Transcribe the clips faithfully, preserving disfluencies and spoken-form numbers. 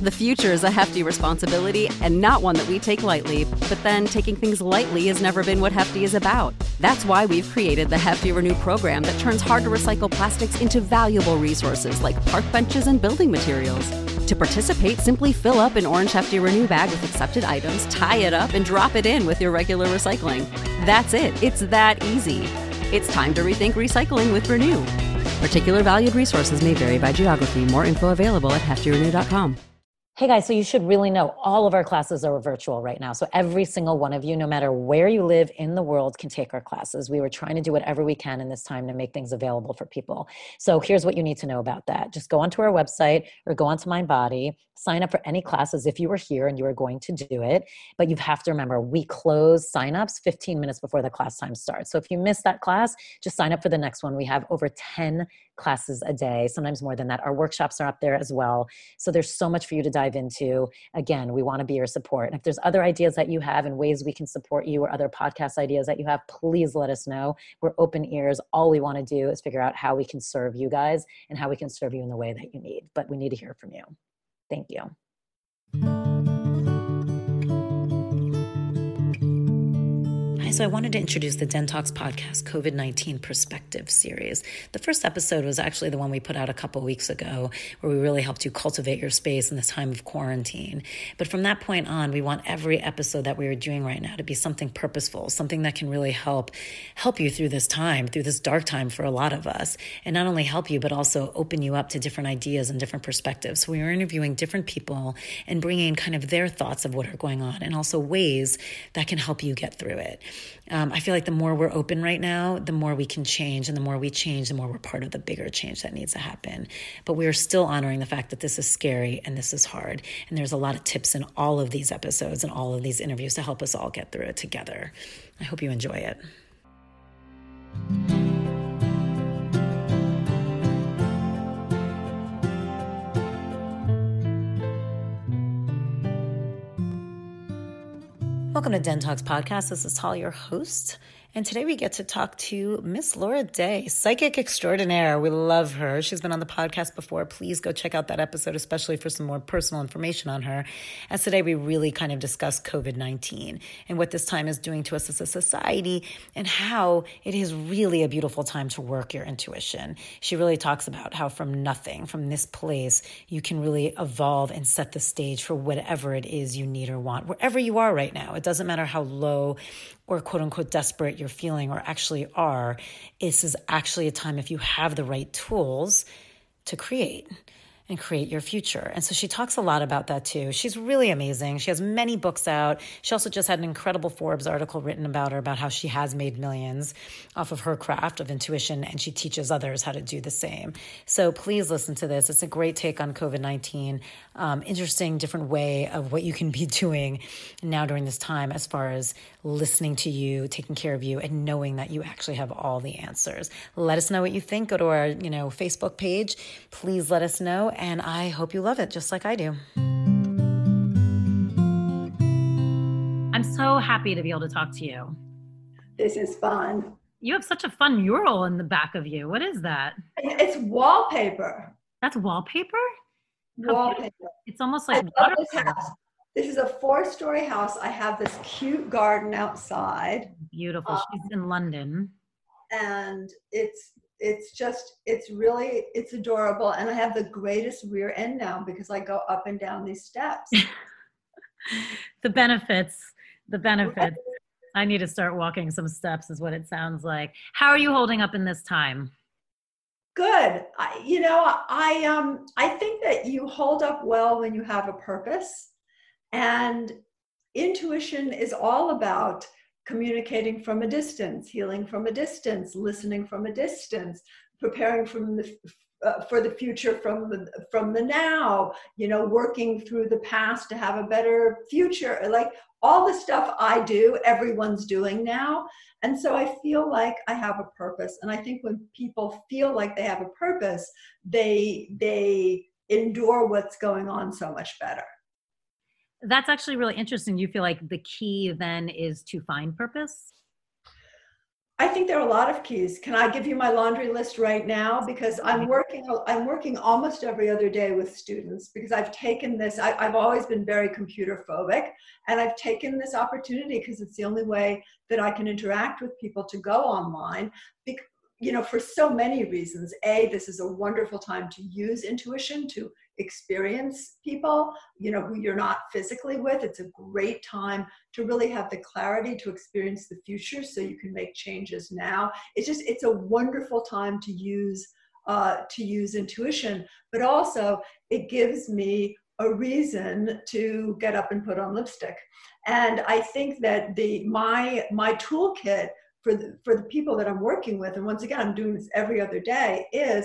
The future is a hefty responsibility and not one that we take lightly, but then taking things lightly has never been what Hefty is about. That's why we've created the Hefty Renew program that turns hard-to-recycle plastics into valuable resources like park benches and building materials. To participate, simply fill up an orange Hefty Renew bag with accepted items, tie it up, and drop it in with your regular recycling. That's it. It's that easy. It's time to rethink recycling with Renew. Particular valued resources may vary by geography. More info available at hefty renew dot com. Hey guys, so you should really know all of our classes are virtual right now. So every single one of you, no matter where you live in the world, can take our classes. We were trying to do whatever we can in this time to make things available for people. So here's what you need to know about that. Just go onto our website or go onto MindBody, sign up for any classes if you were here and you are going to do it. But you have to remember, we close signups fifteen minutes before the class time starts. So if you miss that class, just sign up for the next one. We have over ten classes a day, sometimes more than that. Our workshops are up there as well. So there's so much for you to dive into. Again, we want to be your support. And if there's other ideas that you have and ways we can support you or other podcast ideas that you have, please let us know. We're open ears. All we want to do is figure out how we can serve you guys and how we can serve you in the way that you need. But we need to hear from you. Thank you. So I wanted to introduce the DenTalks podcast COVID nineteen Perspective series. The first episode was actually the one we put out a couple weeks ago, where we really helped you cultivate your space in this time of quarantine. But from that point on, we want every episode that we are doing right now to be something purposeful, something that can really help help you through this time, through this dark time for a lot of us, and not only help you, but also open you up to different ideas and different perspectives. So we are interviewing different people and bringing kind of their thoughts of what are going on, and also ways that can help you get through it. Um, I feel like the more we're open right now, the more we can change, and the more we change, the more we're part of the bigger change that needs to happen. But we are still honoring the fact that this is scary and this is hard. And there's a lot of tips in all of these episodes and all of these interviews to help us all get through it together. I hope you enjoy it. Welcome to DenTalks Podcast. This is Tal, your host. And today we get to talk to Miss Laura Day, psychic extraordinaire. We love her. She's been on the podcast before. Please go check out that episode, especially for some more personal information on her. As today we really kind of discuss COVID nineteen and what this time is doing to us as a society and how it is really a beautiful time to work your intuition. She really talks about how from nothing, from this place, you can really evolve and set the stage for whatever it is you need or want, wherever you are right now. It doesn't matter how low or quote unquote desperate you're feeling or actually are. This is actually a time, if you have the right tools, to create and create your future. And so she talks a lot about that too. She's really amazing. She has many books out. She also just had an incredible Forbes article written about her, about how she has made millions off of her craft of intuition, and she teaches others how to do the same. So please listen to this. It's a great take on COVID nineteen. Um, interesting, different way of what you can be doing now during this time as far as listening to you, taking care of you, and knowing that you actually have all the answers. Let us know what you think. Go to our, you know, Facebook page. Please let us know. And I hope you love it just like I do. I'm so happy to be able to talk to you. This is fun. You have such a fun mural in the back of you. What is that? It's wallpaper. That's wallpaper? Wallpaper. It's almost like I love this house. This is a four-story house. I have this cute garden outside. Beautiful. Um, She's in London. And it's it's just, it's really, it's adorable. And I have the greatest rear end now because I go up and down these steps. The benefits, the benefits. I need to start walking some steps is what it sounds like. How are you holding up in this time? Good. I, you know, I um I think that you hold up well when you have a purpose. And intuition is all about communicating from a distance, healing from a distance, listening from a distance, preparing from the, uh, for the future from the, from the now, you know, working through the past to have a better future. Like all the stuff I do, everyone's doing now. And so I feel like I have a purpose. And I think when people feel like they have a purpose, they, they endure what's going on so much better. That's actually really interesting. You feel like the key then is to find purpose? I think there are a lot of keys. Can I give you my laundry list right now? Because I'm working, I'm working almost every other day with students because I've taken this, I, I've always been very computer phobic, and I've taken this opportunity because it's the only way that I can interact with people to go online. Because, you know, for so many reasons. A, this is a wonderful time to use intuition, to experience people, you know, who you're not physically with. It's a great time to really have the clarity to experience the future so you can make changes now. It's just, it's a wonderful time to use, uh, to use intuition, but also it gives me a reason to get up and put on lipstick. And I think that the, my, my toolkit for the, for the people that I'm working with, and once again, I'm doing this every other day, is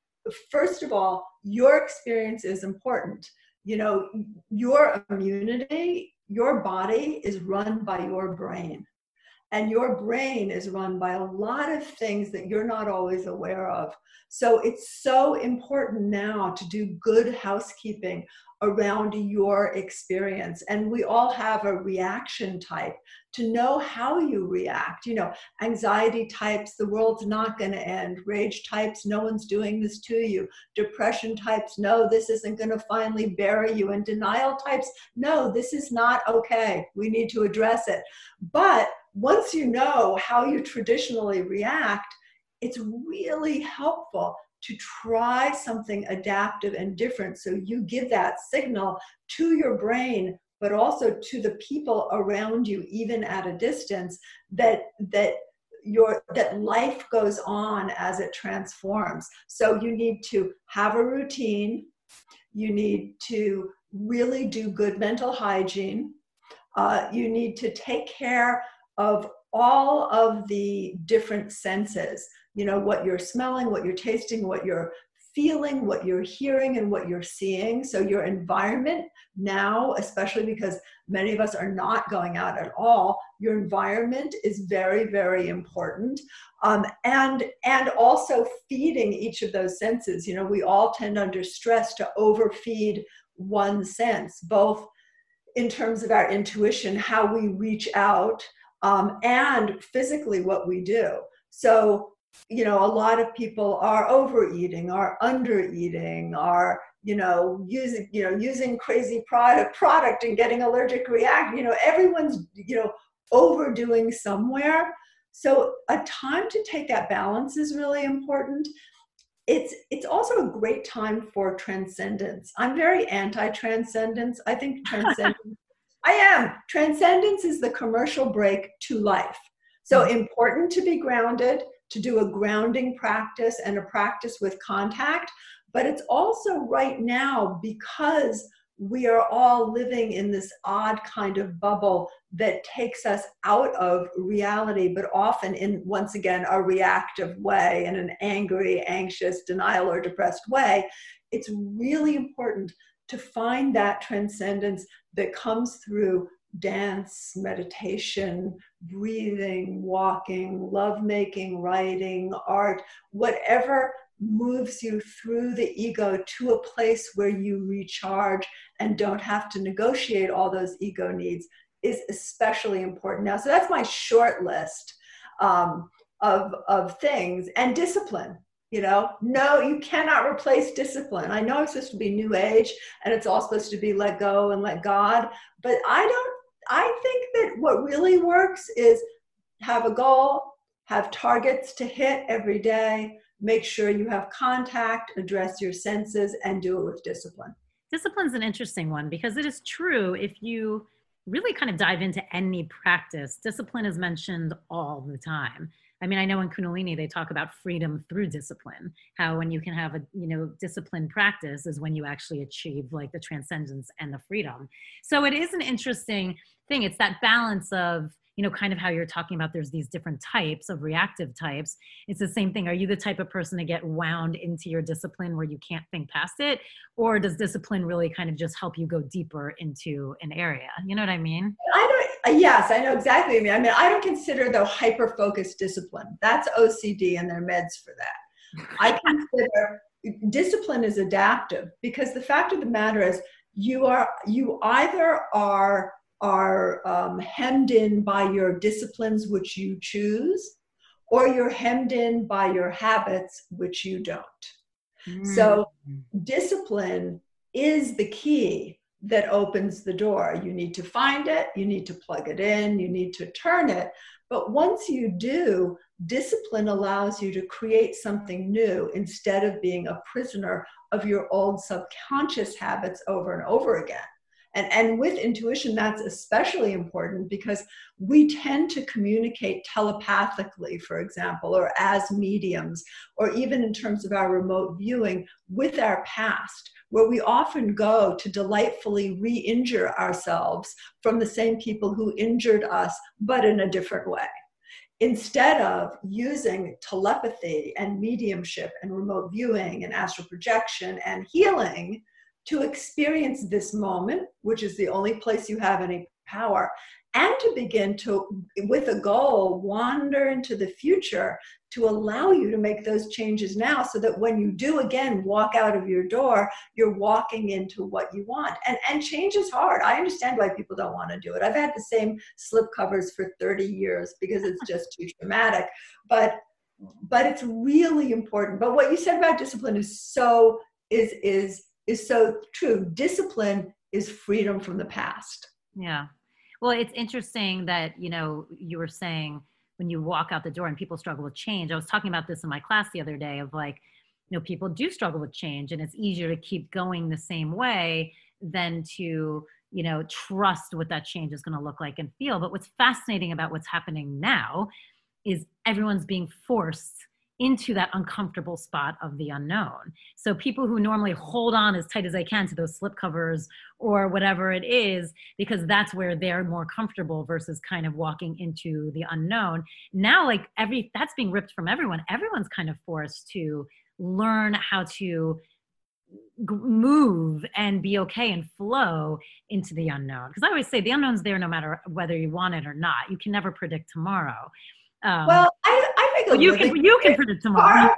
first of all, your experience is important. You know, your immunity, your body is run by your brain. And your brain is run by a lot of things that you're not always aware of. So it's so important now to do good housekeeping around your experience. And we all have a reaction type, to know how you react. You know, anxiety types, the world's not going to end. Rage types, no one's doing this to you. Depression types, no, this isn't going to finally bury you. And denial types, no, this is not okay. We need to address it. But once you know how you traditionally react, it's really helpful to try something adaptive and different. So you give that signal to your brain, but also to the people around you, even at a distance, that that your that life goes on as it transforms. So you need to have a routine. You need to really do good mental hygiene. Uh, you need to take care of all of the different senses, you know, what you're smelling, what you're tasting, what you're feeling, what you're hearing, and what you're seeing. So your environment now, especially because many of us are not going out at all, your environment is very, very important. Um, and, and also feeding each of those senses. You know, we all tend under stress to overfeed one sense, both in terms of our intuition, how we reach out, um, and physically what we do. So, you know, a lot of people are overeating, are undereating, are, you know, using, you know, using crazy product, product and getting allergic reaction. You know, everyone's, you know, overdoing somewhere. So a time to take that balance is really important. It's, it's also a great time for transcendence. I'm very anti-transcendence. I think transcendence, I am. Transcendence is the commercial break to life. So important to be grounded, to do a grounding practice and a practice with contact. But it's also right now, because we are all living in this odd kind of bubble that takes us out of reality, but often in, once again, a reactive way, in an angry, anxious, denial, or depressed way. It's really important to find that transcendence that comes through dance, meditation, breathing, walking, lovemaking, writing, art, whatever moves you through the ego to a place where you recharge and don't have to negotiate all those ego needs is especially important now. So that's my short list um, of, of things. And discipline. You know, no, you cannot replace discipline. I know it's supposed to be new age and it's all supposed to be let go and let God, but I don't, I think that what really works is have a goal, have targets to hit every day, make sure you have contact, address your senses, and do it with discipline. Discipline's an interesting one because it is true if you really kind of dive into any practice, discipline is mentioned all the time. I mean, I know in Kundalini, they talk about freedom through discipline, how when you can have a, you know, disciplined practice is when you actually achieve like the transcendence and the freedom. So it is an interesting thing. It's that balance of, you know, kind of how you're talking about there's these different types of reactive types. It's the same thing. Are you the type of person to get wound into your discipline where you can't think past it? Or does discipline really kind of just help you go deeper into an area? You know what I mean? I don't, yes, I know exactly what you mean. I mean, I don't consider the hyper-focused discipline. That's O C D and their meds for that. I consider discipline is adaptive because the fact of the matter is you are, you either are are um, hemmed in by your disciplines which you choose, or you're hemmed in by your habits, which you don't. Mm. So discipline is the key that opens the door. You need to find it, you need to plug it in, you need to turn it. But once you do, discipline allows you to create something new instead of being a prisoner of your old subconscious habits over and over again. And, and with intuition, that's especially important because we tend to communicate telepathically, for example, or as mediums, or even in terms of our remote viewing with our past, where we often go to delightfully re-injure ourselves from the same people who injured us, but in a different way. Instead of using telepathy and mediumship and remote viewing and astral projection and healing to experience this moment, which is the only place you have any power, and to begin to, with a goal, wander into the future to allow you to make those changes now so that when you do again walk out of your door, you're walking into what you want. And, and change is hard. I understand why people don't want to do it. I've had the same slip covers for thirty years because it's just too traumatic. But but it's really important. But what you said about discipline is so is is is so true. Discipline is freedom from the past. Yeah. Well, it's interesting that, you know, you were saying when you walk out the door and people struggle with change. I was talking about this in my class the other day of like, you know, people do struggle with change and it's easier to keep going the same way than to, you know, trust what that change is going to look like and feel. But what's fascinating about what's happening now is everyone's being forced into that uncomfortable spot of the unknown. So people who normally hold on as tight as they can to those slip covers or whatever it is, because that's where they're more comfortable versus kind of walking into the unknown. Now, like every, that's being ripped from everyone. Everyone's kind of forced to learn how to move and be okay and flow into the unknown. Because I always say the unknown's there no matter whether you want it or not. You can never predict tomorrow. Um, well, I, I think well, you can you can predict tomorrow.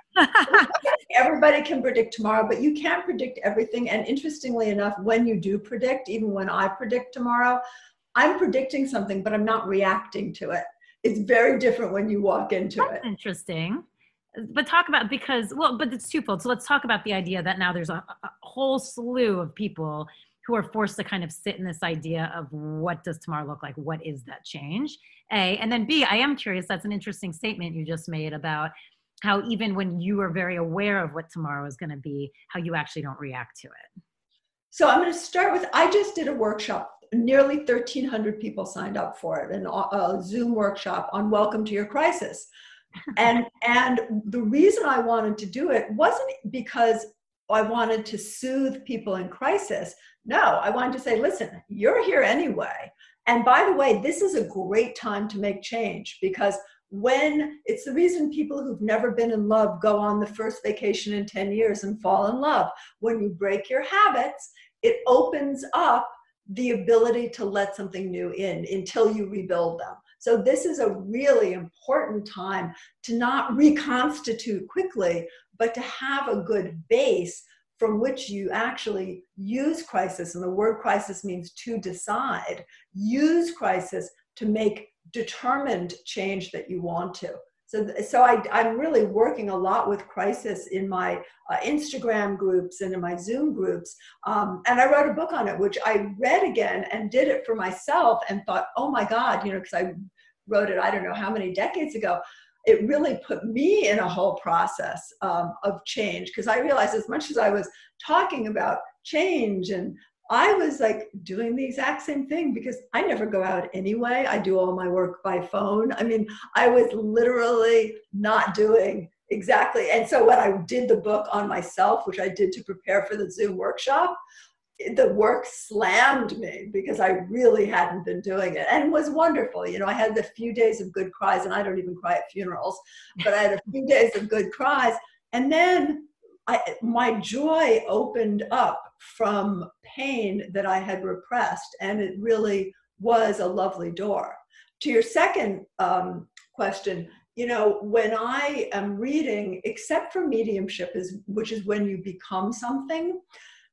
Everybody can predict tomorrow, but you can't predict everything. And interestingly enough, when you do predict, even when I predict tomorrow, I'm predicting something, but I'm not reacting to it. It's very different when you walk into That's it. Interesting. But talk about, because, well, but it's twofold. So let's talk about the idea that now there's a, a whole slew of people who are forced to kind of sit in this idea of what does tomorrow look like? What is that change? A, and then B, I am curious, that's an interesting statement you just made about how even when you are very aware of what tomorrow is going to be, how you actually don't react to it. So I'm going to start with, I just did a workshop. Nearly thirteen hundred people signed up for it, and a Zoom workshop on Welcome to Your Crisis. And, and the reason I wanted to do it wasn't because I wanted to soothe people in crisis. No, I wanted to say, listen, you're here anyway. And by the way, this is a great time to make change, because when it's the reason people who've never been in love go on the first vacation in ten years and fall in love. When you break your habits, it opens up the ability to let something new in until you rebuild them. So this is a really important time to not reconstitute quickly, but to have a good base from which you actually use crisis. And the word crisis means to decide. Use crisis to make determined change that you want to. So, so I, I'm really working a lot with crisis in my uh, Instagram groups and in my Zoom groups. Um, and I wrote a book on it, which I read again and did it for myself and thought, oh my God, you know, because I wrote it, I don't know how many decades ago. It really put me in a whole process um, of change, because I realized as much as I was talking about change, and I was like doing the exact same thing, because I never go out anyway. I do all my work by phone. I mean, I was literally not doing exactly. And so when I did the book on myself, which I did to prepare for the Zoom workshop, the work slammed me because I really hadn't been doing it, and it was wonderful. You know, I had the few days of good cries, and I don't even cry at funerals, but I had a few days of good cries. And then I, my joy opened up from pain that I had repressed, and it really was a lovely door. To your second um, question, you know, when I am reading, except for mediumship, is which is when you become something,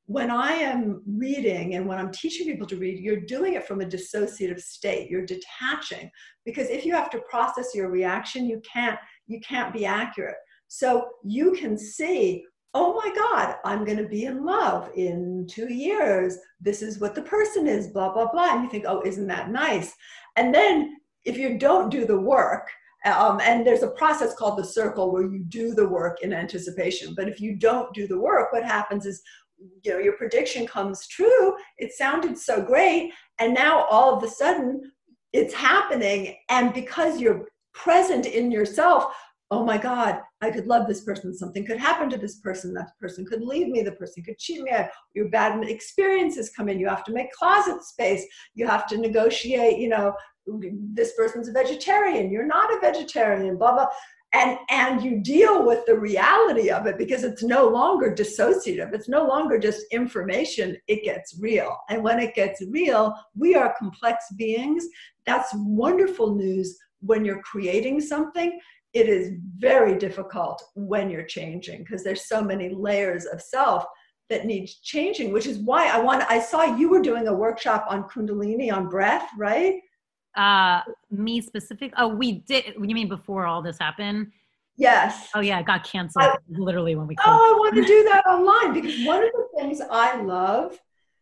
when I am reading and when I'm teaching people to read, you're doing it from a dissociative state. You're detaching, because if you have to process your reaction, you can't, you can't be accurate. So you can see, oh my God, I'm going to be in love in two years. This is what the person is, blah, blah, blah. And you think, oh, isn't that nice? And then if you don't do the work, um, and there's a process called the circle where you do the work in anticipation. But if you don't do the work, what happens is, you know, your prediction comes true. It sounded so great. And now all of a sudden it's happening. And because you're present in yourself, oh my God, I could love this person. Something could happen to this person. That person could leave me. The person could cheat me. Your bad experiences come in. You have to make closet space. You have to negotiate, you know, this person's a vegetarian. You're not a vegetarian, blah, blah. And, and you deal with the reality of it, because it's no longer dissociative. It's no longer just information. It gets real. And when it gets real, we are complex beings. That's wonderful news when you're creating something. It is very difficult when you're changing, because there's so many layers of self that need changing, which is why I want, I saw you were doing a workshop on Kundalini, on breath, right? Uh, me specific? Oh, we did. You mean before all this happened? Yes. Oh yeah, it got canceled I, literally when we closed. Oh, I want to do that online, because one of the things I love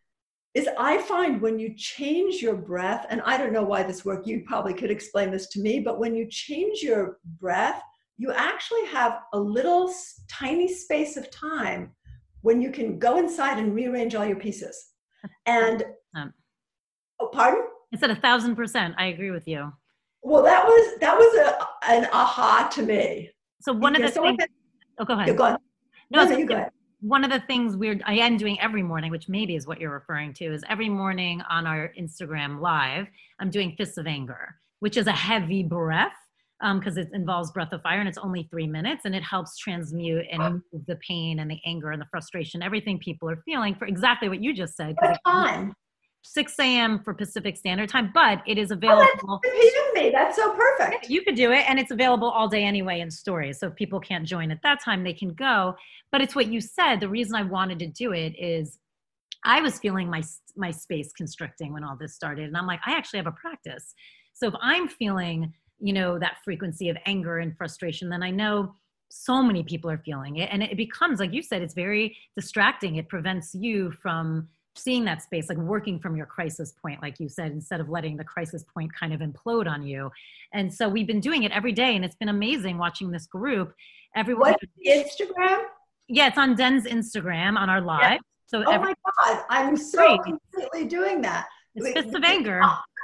is I find when you change your breath, and I don't know why this works, you probably could explain this to me, but when you change your breath, you actually have a little tiny space of time when you can go inside and rearrange all your pieces. And, um, oh, pardon? It's at a thousand percent. I agree with you. Well, that was, that was a, an aha to me. So one of the so things, oh, go ahead. Go on. No, no, so you go ahead. One of the things we're, I am doing every morning, which maybe is what you're referring to, is every morning on our Instagram live, I'm doing Fists of Anger, which is a heavy breath, because um, it involves breath of fire, and it's only three minutes, and it helps transmute and move the pain and the anger and the frustration, everything people are feeling, for exactly what you just said. What time? six a.m. for Pacific Standard Time, but it is available. Oh, that's repeating me. That's so perfect. You could do it, and it's available all day anyway in stories. So if people can't join at that time, they can go. But it's what you said. The reason I wanted to do it is I was feeling my my space constricting when all this started, and I'm like, I actually have a practice. So if I'm feeling, you know, that frequency of anger and frustration, then I know so many people are feeling it, and it becomes, like you said, it's very distracting. It prevents you from seeing that space, like working from your crisis point, like you said, instead of letting the crisis point kind of implode on you. And so we've been doing it every day, and it's been amazing watching this group. Everyone. What's the Instagram? Yeah, it's on Den's Instagram on our live. Yeah. So oh every- my God, I'm so completely doing that. It's Fists of Anger.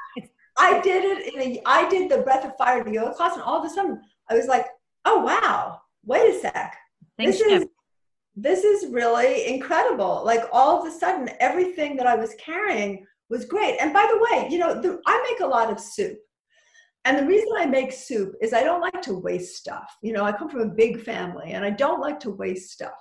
I did it in a, I did the Breath of Fire yoga class, and all of a sudden I was like, oh wow, wait a sec. Thanks, this is This is really incredible. Like all of a sudden, everything that I was carrying was great. And by the way, you know, the, I make a lot of soup. And the reason I make soup is I don't like to waste stuff. You know, I come from a big family, and I don't like to waste stuff.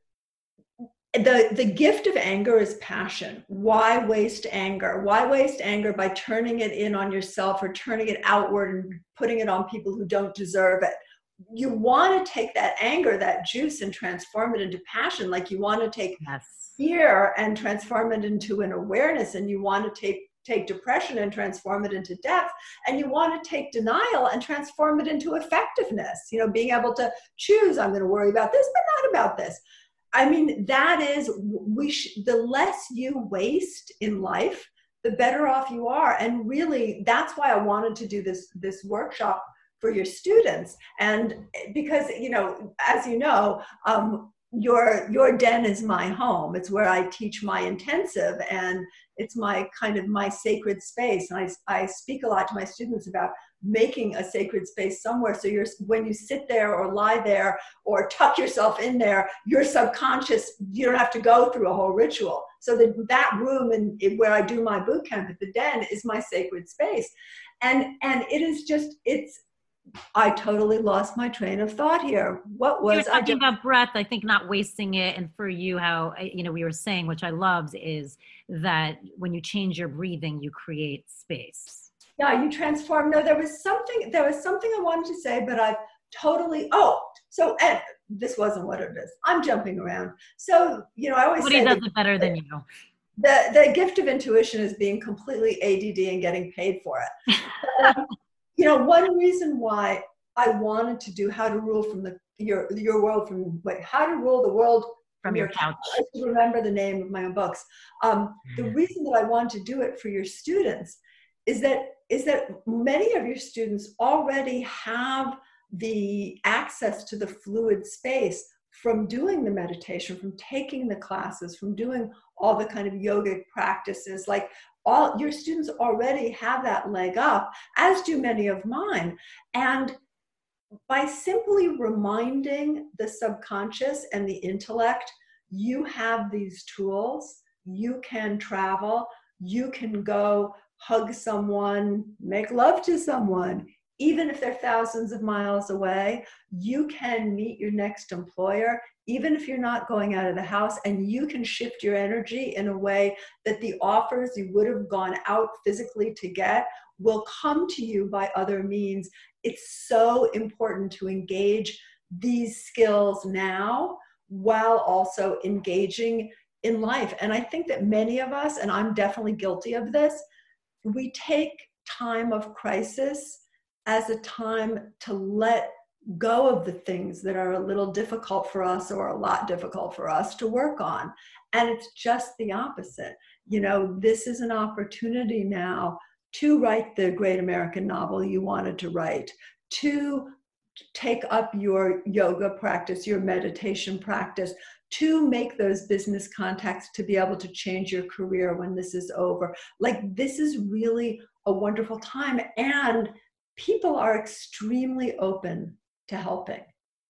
The, the gift of anger is passion. Why waste anger? Why waste anger by turning it in on yourself or turning it outward and putting it on people who don't deserve it? You want to take that anger, that juice, and transform it into passion. Like you want to take yes. fear and transform it into an awareness, and you want to take take depression and transform it into depth, and you want to take denial and transform it into effectiveness. You know, being able to choose, I'm going to worry about this, but not about this. I mean, that is, we sh- the less you waste in life, the better off you are. And really, that's why I wanted to do this this workshop for your students. And because, you know, as you know, um, your your den is my home. It's where I teach my intensive, and it's my kind of my sacred space. And I, I speak a lot to my students about making a sacred space somewhere. So you're, when you sit there or lie there or tuck yourself in there, your subconscious, you don't have to go through a whole ritual. So that that room and where I do my boot camp at the den is my sacred space. And, and it is just, it's, I totally lost my train of thought here. What was you were talking I just, about breath? I think not wasting it, and for you, how you know we were saying, which I loved, is that when you change your breathing, you create space. Yeah, you transform. No, there was something. There was something I wanted to say, but I've totally. Oh, so and this wasn't what it is. I'm jumping around. So, you know, I always Nobody say does that, it better than you. The, the gift of intuition is being completely A D D and getting paid for it. But, um, you know, one reason why I wanted to do How to Rule from the your your world from wait, How to Rule the World from your couch. I should remember the name of my own books. Um, the reason that I want to do it for your students is that is that many of your students already have the access to the fluid space from doing the meditation, from taking the classes, from doing all the kind of yogic practices. Like all your students already have that leg up, as do many of mine. And by simply reminding the subconscious and the intellect, you have these tools, you can travel, you can go hug someone, make love to someone, even if they're thousands of miles away. You can meet your next employer, even if you're not going out of the house, and you can shift your energy in a way that the offers you would have gone out physically to get will come to you by other means. It's so important to engage these skills now while also engaging in life. And I think that many of us, and I'm definitely guilty of this, we take time of crisis as a time to let go of the things that are a little difficult for us or a lot difficult for us to work on. And it's just the opposite. You know, this is an opportunity now to write the great American novel you wanted to write, to take up your yoga practice, your meditation practice, to make those business contacts, to be able to change your career when this is over. Like, this is really a wonderful time. And people are extremely open to helping,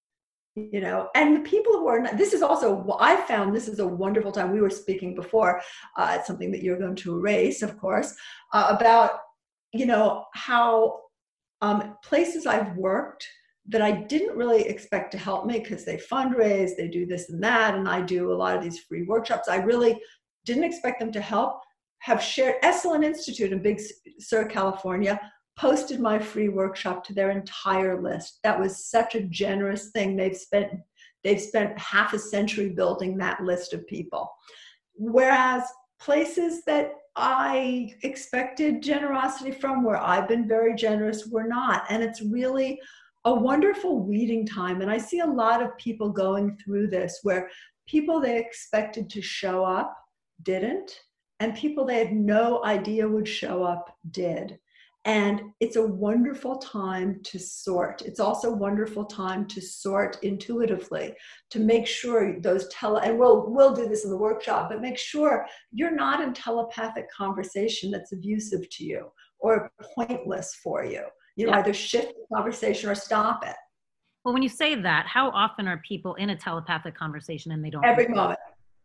you know, and the people who are not, this is also, I found this is a wonderful time. We were speaking before, uh, it's something that you're going to erase, of course, uh, about, you know, how um, places I've worked that I didn't really expect to help me because they fundraise, they do this and that, and I do a lot of these free workshops. I really didn't expect them to help, have shared. Esalen Institute in Big Sur, California, posted my free workshop to their entire list. That was such a generous thing. They've spent, they've spent half a century building that list of people. Whereas places that I expected generosity from, where I've been very generous, were not. And it's really a wonderful weeding time. And I see a lot of people going through this where people they expected to show up didn't, and people they had no idea would show up did. And it's a wonderful time to sort. It's also a wonderful time to sort intuitively, to make sure those tele, and we'll, we'll do this in the workshop, but make sure you're not in telepathic conversation that's abusive to you or pointless for you. You know, yeah. Either shift the conversation or stop it. Well, when you say that, how often are people in a telepathic conversation and they don't? Every moment.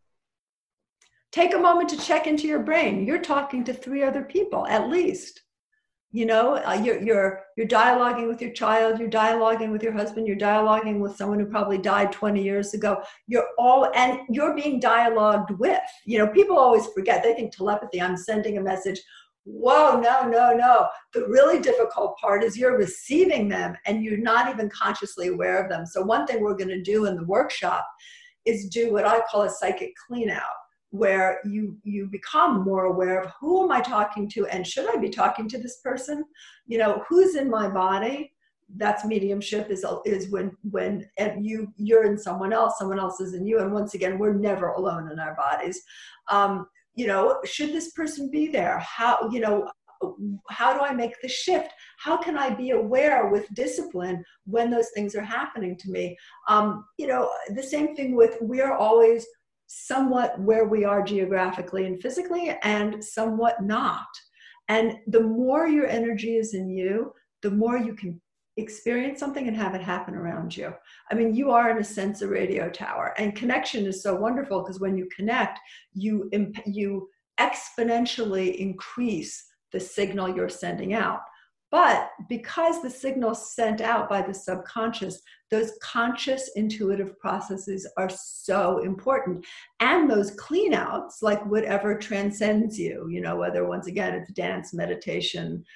Take a moment to check into your brain. You're talking to three other people, at least. You know, uh, you're, you're, you're dialoguing with your child, you're dialoguing with your husband, you're dialoguing with someone who probably died twenty years ago. You're all, and you're being dialogued with. You know, people always forget. They think telepathy, I'm sending a message. Whoa, no, no, no. The really difficult part is you're receiving them and you're not even consciously aware of them. So one thing we're going to do in the workshop is do what I call a psychic clean out, where you you become more aware of who am I talking to, and should I be talking to this person? You know, who's in my body? That's mediumship, is is when when and you you're in someone else, someone else is in you, and once again, we're never alone in our bodies. Um, you know, should this person be there? How, you know, how do I make the shift? How can I be aware with discipline when those things are happening to me? Um, you know, the same thing with, we're always somewhat where we are geographically and physically, and somewhat not. And the more your energy is in you, the more you can experience something and have it happen around you. I mean, you are in a sense a radio tower, and connection is so wonderful because when you connect, you imp- you exponentially increase the signal you're sending out. But because the signal's sent out by the subconscious, those conscious intuitive processes are so important. And those clean outs, like whatever transcends you, you know, whether once again it's dance, meditation,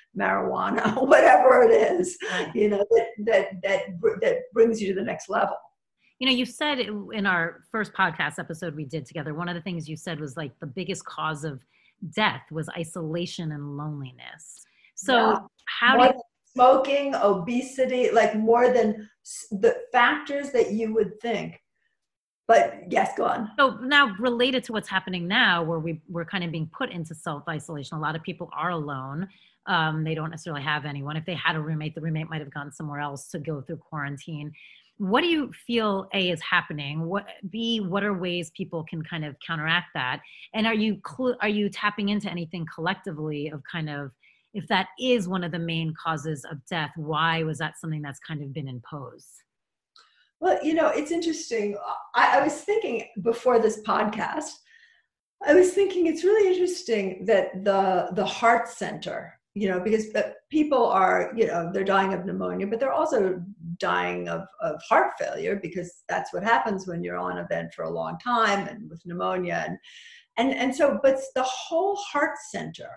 marijuana, whatever it is, you know, that, that, that, that brings you to the next level. You know, you said in our first podcast episode we did together, one of the things you said was like the biggest cause of death was isolation and loneliness. So Yeah. how More do than smoking, obesity, like more than s- the factors that you would think. But yes, go on. So now related to what's happening now, where we, we're kind of being put into self-isolation, a lot of people are alone. Um, they don't necessarily have anyone. If they had a roommate, the roommate might have gone somewhere else to go through quarantine. What do you feel, A, is happening? What, B, what are ways people can kind of counteract that? And are you cl- are you tapping into anything collectively of kind of, if that is one of the main causes of death, why was that something that's kind of been imposed? Well, you know, it's interesting. I, I was thinking before this podcast, I was thinking it's really interesting that the the heart center, you know, because people are, you know, they're dying of pneumonia, but they're also dying of, of heart failure, because that's what happens when you're on a vent for a long time and with pneumonia. And and, and so, but the whole heart center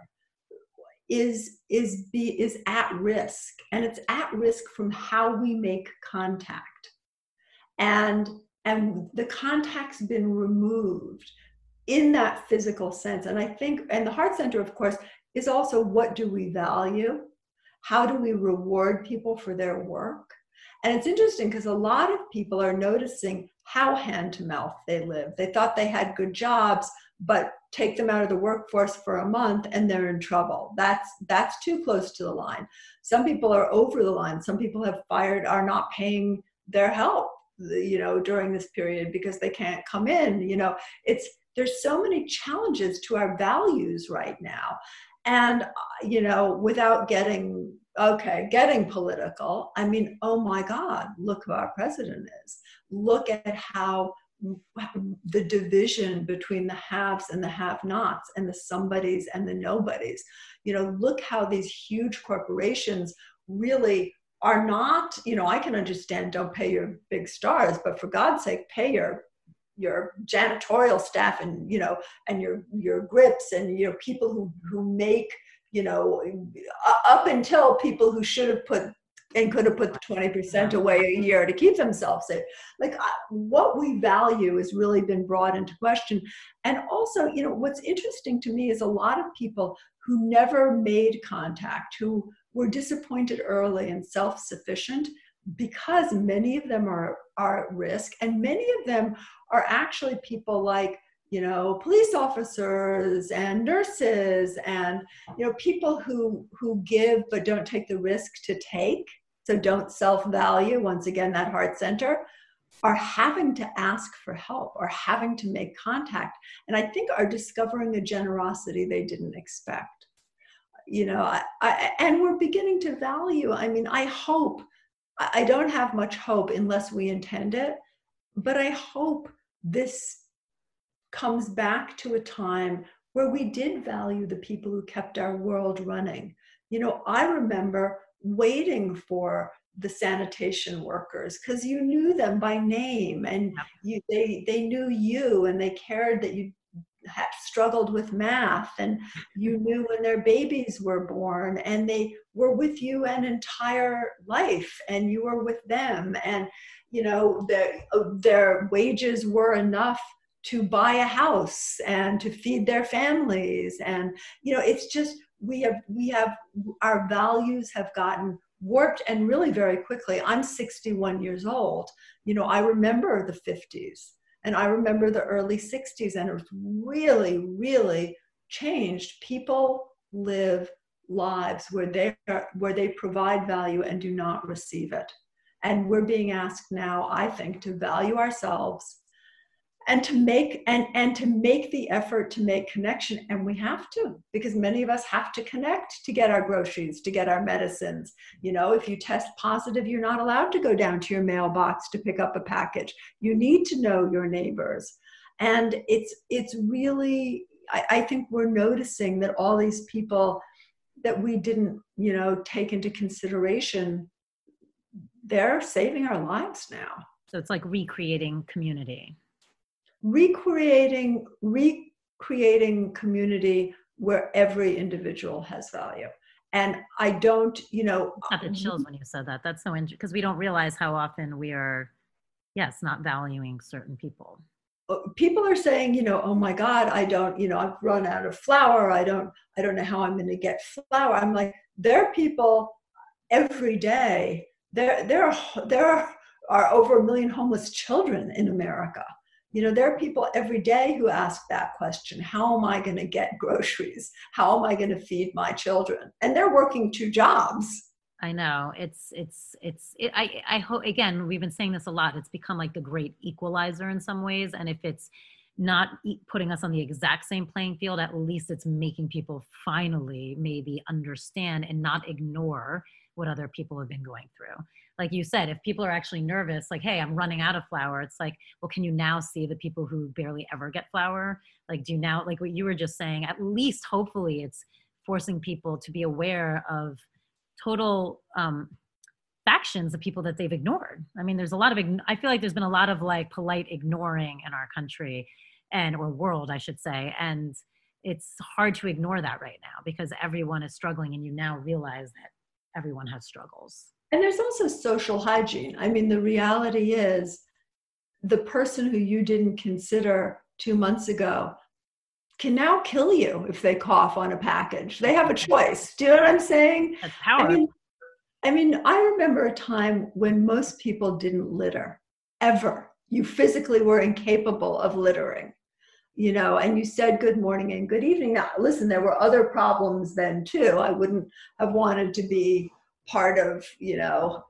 is is be is at risk, and it's at risk from how we make contact. And, and the contact's been removed in that physical sense. And I think, and the heart center, of course, is also what do we value? How do we reward people for their work? And it's interesting because a lot of people are noticing how hand to mouth they live. They thought they had good jobs, but take them out of the workforce for a month and they're in trouble. That's, that's too close to the line. Some people are over the line. Some people have fired, are not paying their help, you know, during this period because they can't come in. You know, it's, there's so many challenges to our values right now. And, you know, without getting, okay, getting political, I mean, oh my God, look who our president is. Look at how the division between the haves and the have-nots and the somebodies and the nobodies. You know, look how these huge corporations really are not, you know, I can understand don't pay your big stars, but for God's sake, pay your your janitorial staff and, you know, and your your grips and, you know, people who, who make, you know, up until people who should have put and could have put the twenty percent away a year to keep themselves safe. Like what we value has really been brought into question. And also, you know, what's interesting to me is a lot of people who never made contact, who were disappointed early and self-sufficient, because many of them are, are at risk. And many of them are actually people like, you know, police officers and nurses and, you know, people who, who give but don't take the risk to take. So don't self-value, once again, that heart center, are having to ask for help or having to make contact. And I think are discovering a generosity they didn't expect. You know, I, I, and we're beginning to value, I mean, I hope, I don't have much hope unless we intend it, but I hope this comes back to a time where we did value the people who kept our world running. You know, I remember waiting for the sanitation workers because you knew them by name and you, they, they knew you and they cared that you had struggled with math and you knew when their babies were born and they were with you an entire life and you were with them and, you know, their, their wages were enough to buy a house and to feed their families. And, you know, it's just, we have, we have, our values have gotten warped and really very quickly. I'm sixty-one years old. You know, I remember the fifties and I remember the early sixties, and it was really, really changed. People live lives where they are, where they provide value and do not receive it. And we're being asked now, I think, to value ourselves and to make and, and to make the effort to make connection. And we have to, because many of us have to connect to get our groceries, to get our medicines. You know, if you test positive, you're not allowed to go down to your mailbox to pick up a package. You need to know your neighbors. And it's it's really, I, I think we're noticing that all these people that we didn't, you know, take into consideration, they're saving our lives now. So it's like recreating community. Recreating, recreating community where every individual has value. And I don't, you know. Not the chills when you said that. That's so interesting because we don't realize how often we are Yes, not valuing certain people. People are saying, you know, oh my God, I don't, you know, I've run out of flour. I don't, I don't know how I'm going to get flour. I'm like, there are people every day. There, there are, there are, are over a million homeless children in America. You know, there are people every day who ask that question: how am I going to get groceries? How am I going to feed my children? And they're working two jobs. I know it's, it's, it's, it, I, I hope, again, we've been saying this a lot. It's become like the great equalizer in some ways. And if it's not putting us on the exact same playing field, at least it's making people finally maybe understand and not ignore what other people have been going through. Like you said, if people are actually nervous, like, hey, I'm running out of flour, it's like, well, can you now see the people who barely ever get flour? Like, do you now, like what you were just saying, at least hopefully it's forcing people to be aware of total um, factions of people that they've ignored. I mean, there's a lot of, I feel like there's been a lot of like polite ignoring in our country and, or world, I should say. And it's hard to ignore that right now because everyone is struggling and you now realize that everyone has struggles. And there's also social hygiene. I mean, the reality is the person who you didn't consider two months ago can now kill you if they cough on a package. They have a choice. Do you know what I'm saying? That's power. I mean, I mean, I remember a time when most people didn't litter, ever. You physically were incapable of littering, you know, and you said good morning and good evening. Now, listen, there were other problems then too. I wouldn't have wanted to be part of, you know,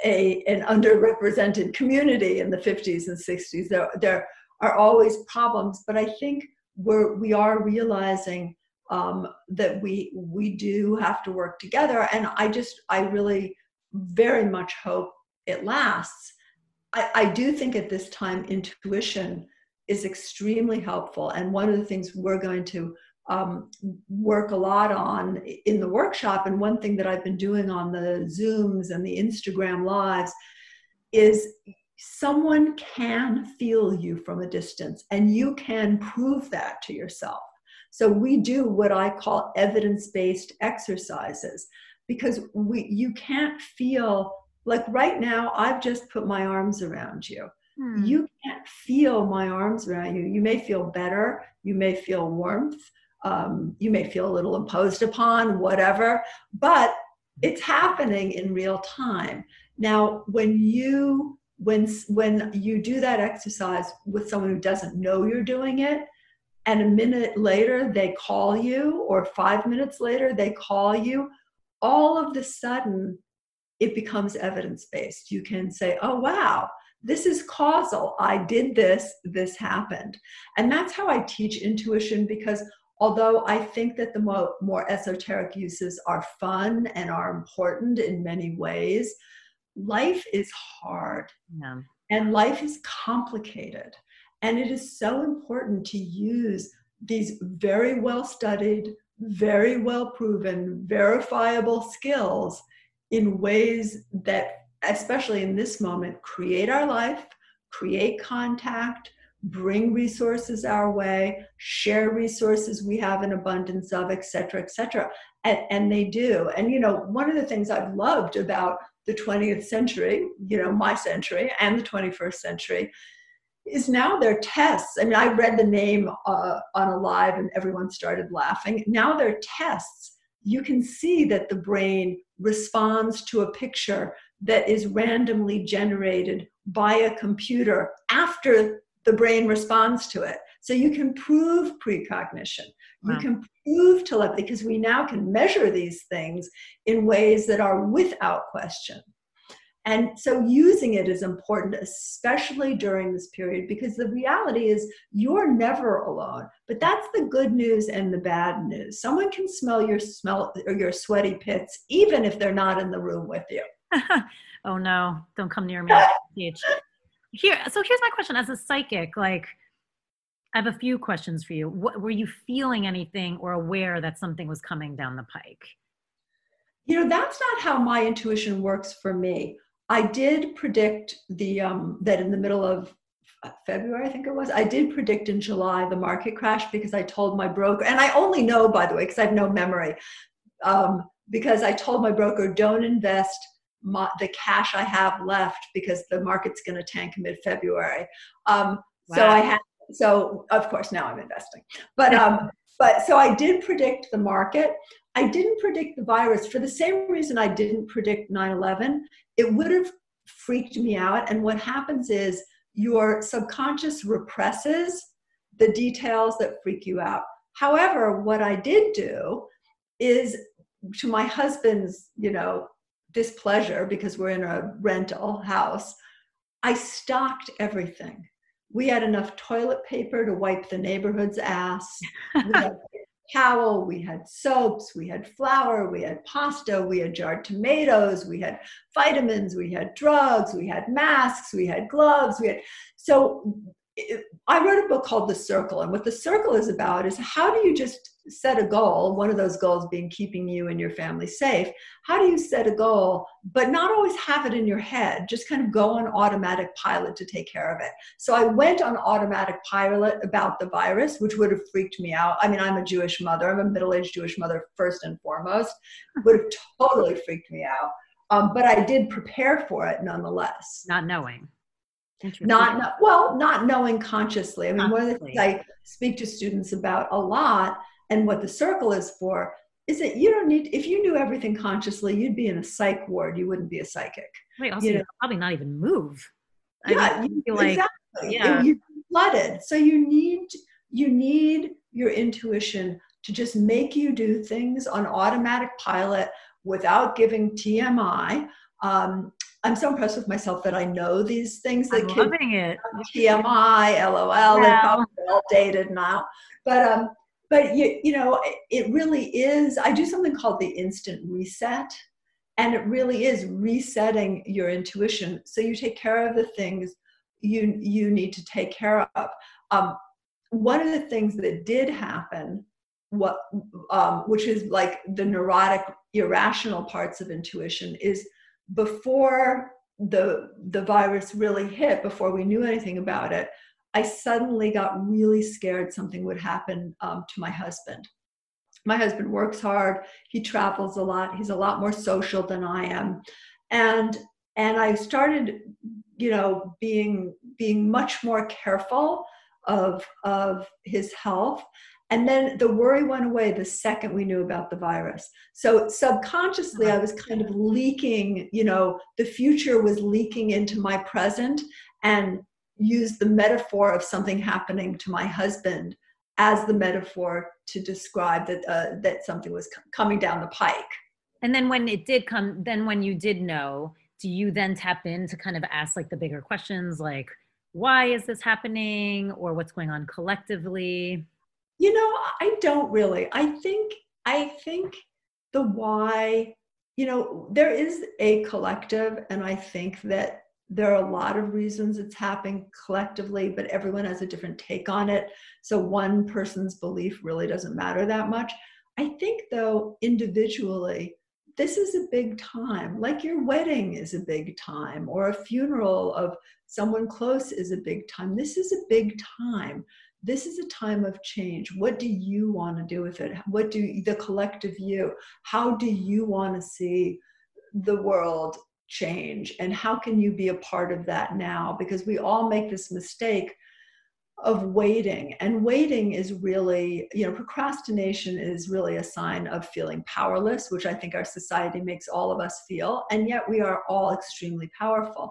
a an underrepresented community in the fifties and sixties. There, there are always problems, but I think we're, we are realizing um, that we we do have to work together. And I just, I really very much hope it lasts. I, I do think at this time, intuition is extremely helpful. And one of the things we're going to um, work a lot on in the workshop, and one thing that I've been doing on the Zooms and the Instagram Lives, is someone can feel you from a distance, and you can prove that to yourself. So we do what I call evidence-based exercises, because we you can't feel, like right now, I've just put my arms around you. Hmm. You can't feel my arms around you. You may feel better, you may feel warmth, um, you may feel a little imposed upon, whatever, but it's happening in real time. Now, when you when when you do that exercise with someone who doesn't know you're doing it, and a minute later they call you, or five minutes later they call you, all of the sudden it becomes evidence-based. You can say, oh, wow, this is causal. I did this, this happened. And that's how I teach intuition, because although I think that the more, more esoteric uses are fun and are important in many ways, life is hard. Yeah. And life is complicated. And it is so important to use these very well-studied, very well-proven, verifiable skills in ways that, especially in this moment, create our life, create contact, bring resources our way, share resources we have an abundance of, et cetera, et cetera. And, and they do. And, you know, one of the things I've loved about the twentieth century, you know, my century, and the twenty-first century, is now there are tests. I mean, I read the name uh, on a live and everyone started laughing. Now there are tests. You can see that the brain responds to a picture that is randomly generated by a computer after the brain responds to it. So you can prove precognition. Wow. You can prove telepathy, because we now can measure these things in ways that are without question. And so using it is important, especially during this period, because the reality is you're never alone. But that's the good news and the bad news. Someone can smell your smell or your sweaty pits, even if they're not in the room with you. Oh no, don't come near me. Here, so here's my question. As a psychic, like, I have a few questions for you. What, were you feeling anything or aware that something was coming down the pike? You know, that's not how my intuition works for me. I did predict the um, that in the middle of February, I think it was, I did predict in July the market crash, because I told my broker, and I only know, by the way, because I have no memory, um, because I told my broker, don't invest my, the cash I have left because the market's going to tank mid-February. Um, wow. So I had, so of course now I'm investing, but, um, but so I did predict the market. I didn't predict the virus for the same reason I didn't predict nine eleven. It would have freaked me out. And what happens is your subconscious represses the details that freak you out. However, what I did do is, to my husband's, you know, displeasure, because we're in a rental house, I stocked everything. We had enough toilet paper to wipe the neighborhood's ass. We had towel, we had soaps, we had flour, we had pasta, we had jarred tomatoes, we had vitamins, we had drugs, we had masks, we had gloves, we had, so it, I wrote a book called The Circle, and what The Circle is about is how do you just set a goal, one of those goals being keeping you and your family safe. How do you set a goal, but not always have it in your head, just kind of go on automatic pilot to take care of it. So I went on automatic pilot about the virus, which would have freaked me out. I mean, I'm a Jewish mother. I'm a middle-aged Jewish mother first and foremost. Would have totally freaked me out. Um, but I did prepare for it nonetheless. Not knowing. Not, not well, not knowing consciously. I mean, one of the things I speak to students about a lot, and what The Circle is for, is that you don't need, if you knew everything consciously, you'd be in a psych ward. You wouldn't be a psychic. Wait, also, you you know? probably not even move. Yeah, I mean, you, like, exactly. Yeah. You're flooded. So you need, you need your intuition to just make you do things on automatic pilot without giving T M I. Um, I'm so impressed with myself that I know these things that I'm kids loving it. T M I, LOL, Wow. they're probably all dated now. But um, but you you know, it, it really is. I do something called the instant reset, and it really is resetting your intuition so you take care of the things you you need to take care of. Um, one of the things that did happen, what um, which is like the neurotic, irrational parts of intuition, is before the the virus really hit, before we knew anything about it, I suddenly got really scared something would happen um, to my husband. My husband works hard. He travels a lot. He's a lot more social than I am. And and I started, you know, being being much more careful of of his health. And then the worry went away the second we knew about the virus. So subconsciously, I was kind of leaking, you know, the future was leaking into my present, and used the metaphor of something happening to my husband as the metaphor to describe that uh, that something was c- coming down the pike. And then when it did come, then when you did know, do you then tap in to kind of ask like the bigger questions, like, why is this happening, or what's going on collectively? You know, I don't really. I think, I think the why, you know, there is a collective, and I think that there are a lot of reasons it's happening collectively, but everyone has a different take on it. So one person's belief really doesn't matter that much. I think, though, individually, this is a big time. Like your wedding is a big time, or a funeral of someone close is a big time. This is a big time. This is a time of change. What do you want to do with it? What do the collective you, how do you want to see the world change? And how can you be a part of that now? Because we all make this mistake of waiting. And waiting is really, you know, procrastination is really a sign of feeling powerless, which I think our society makes all of us feel. And yet we are all extremely powerful.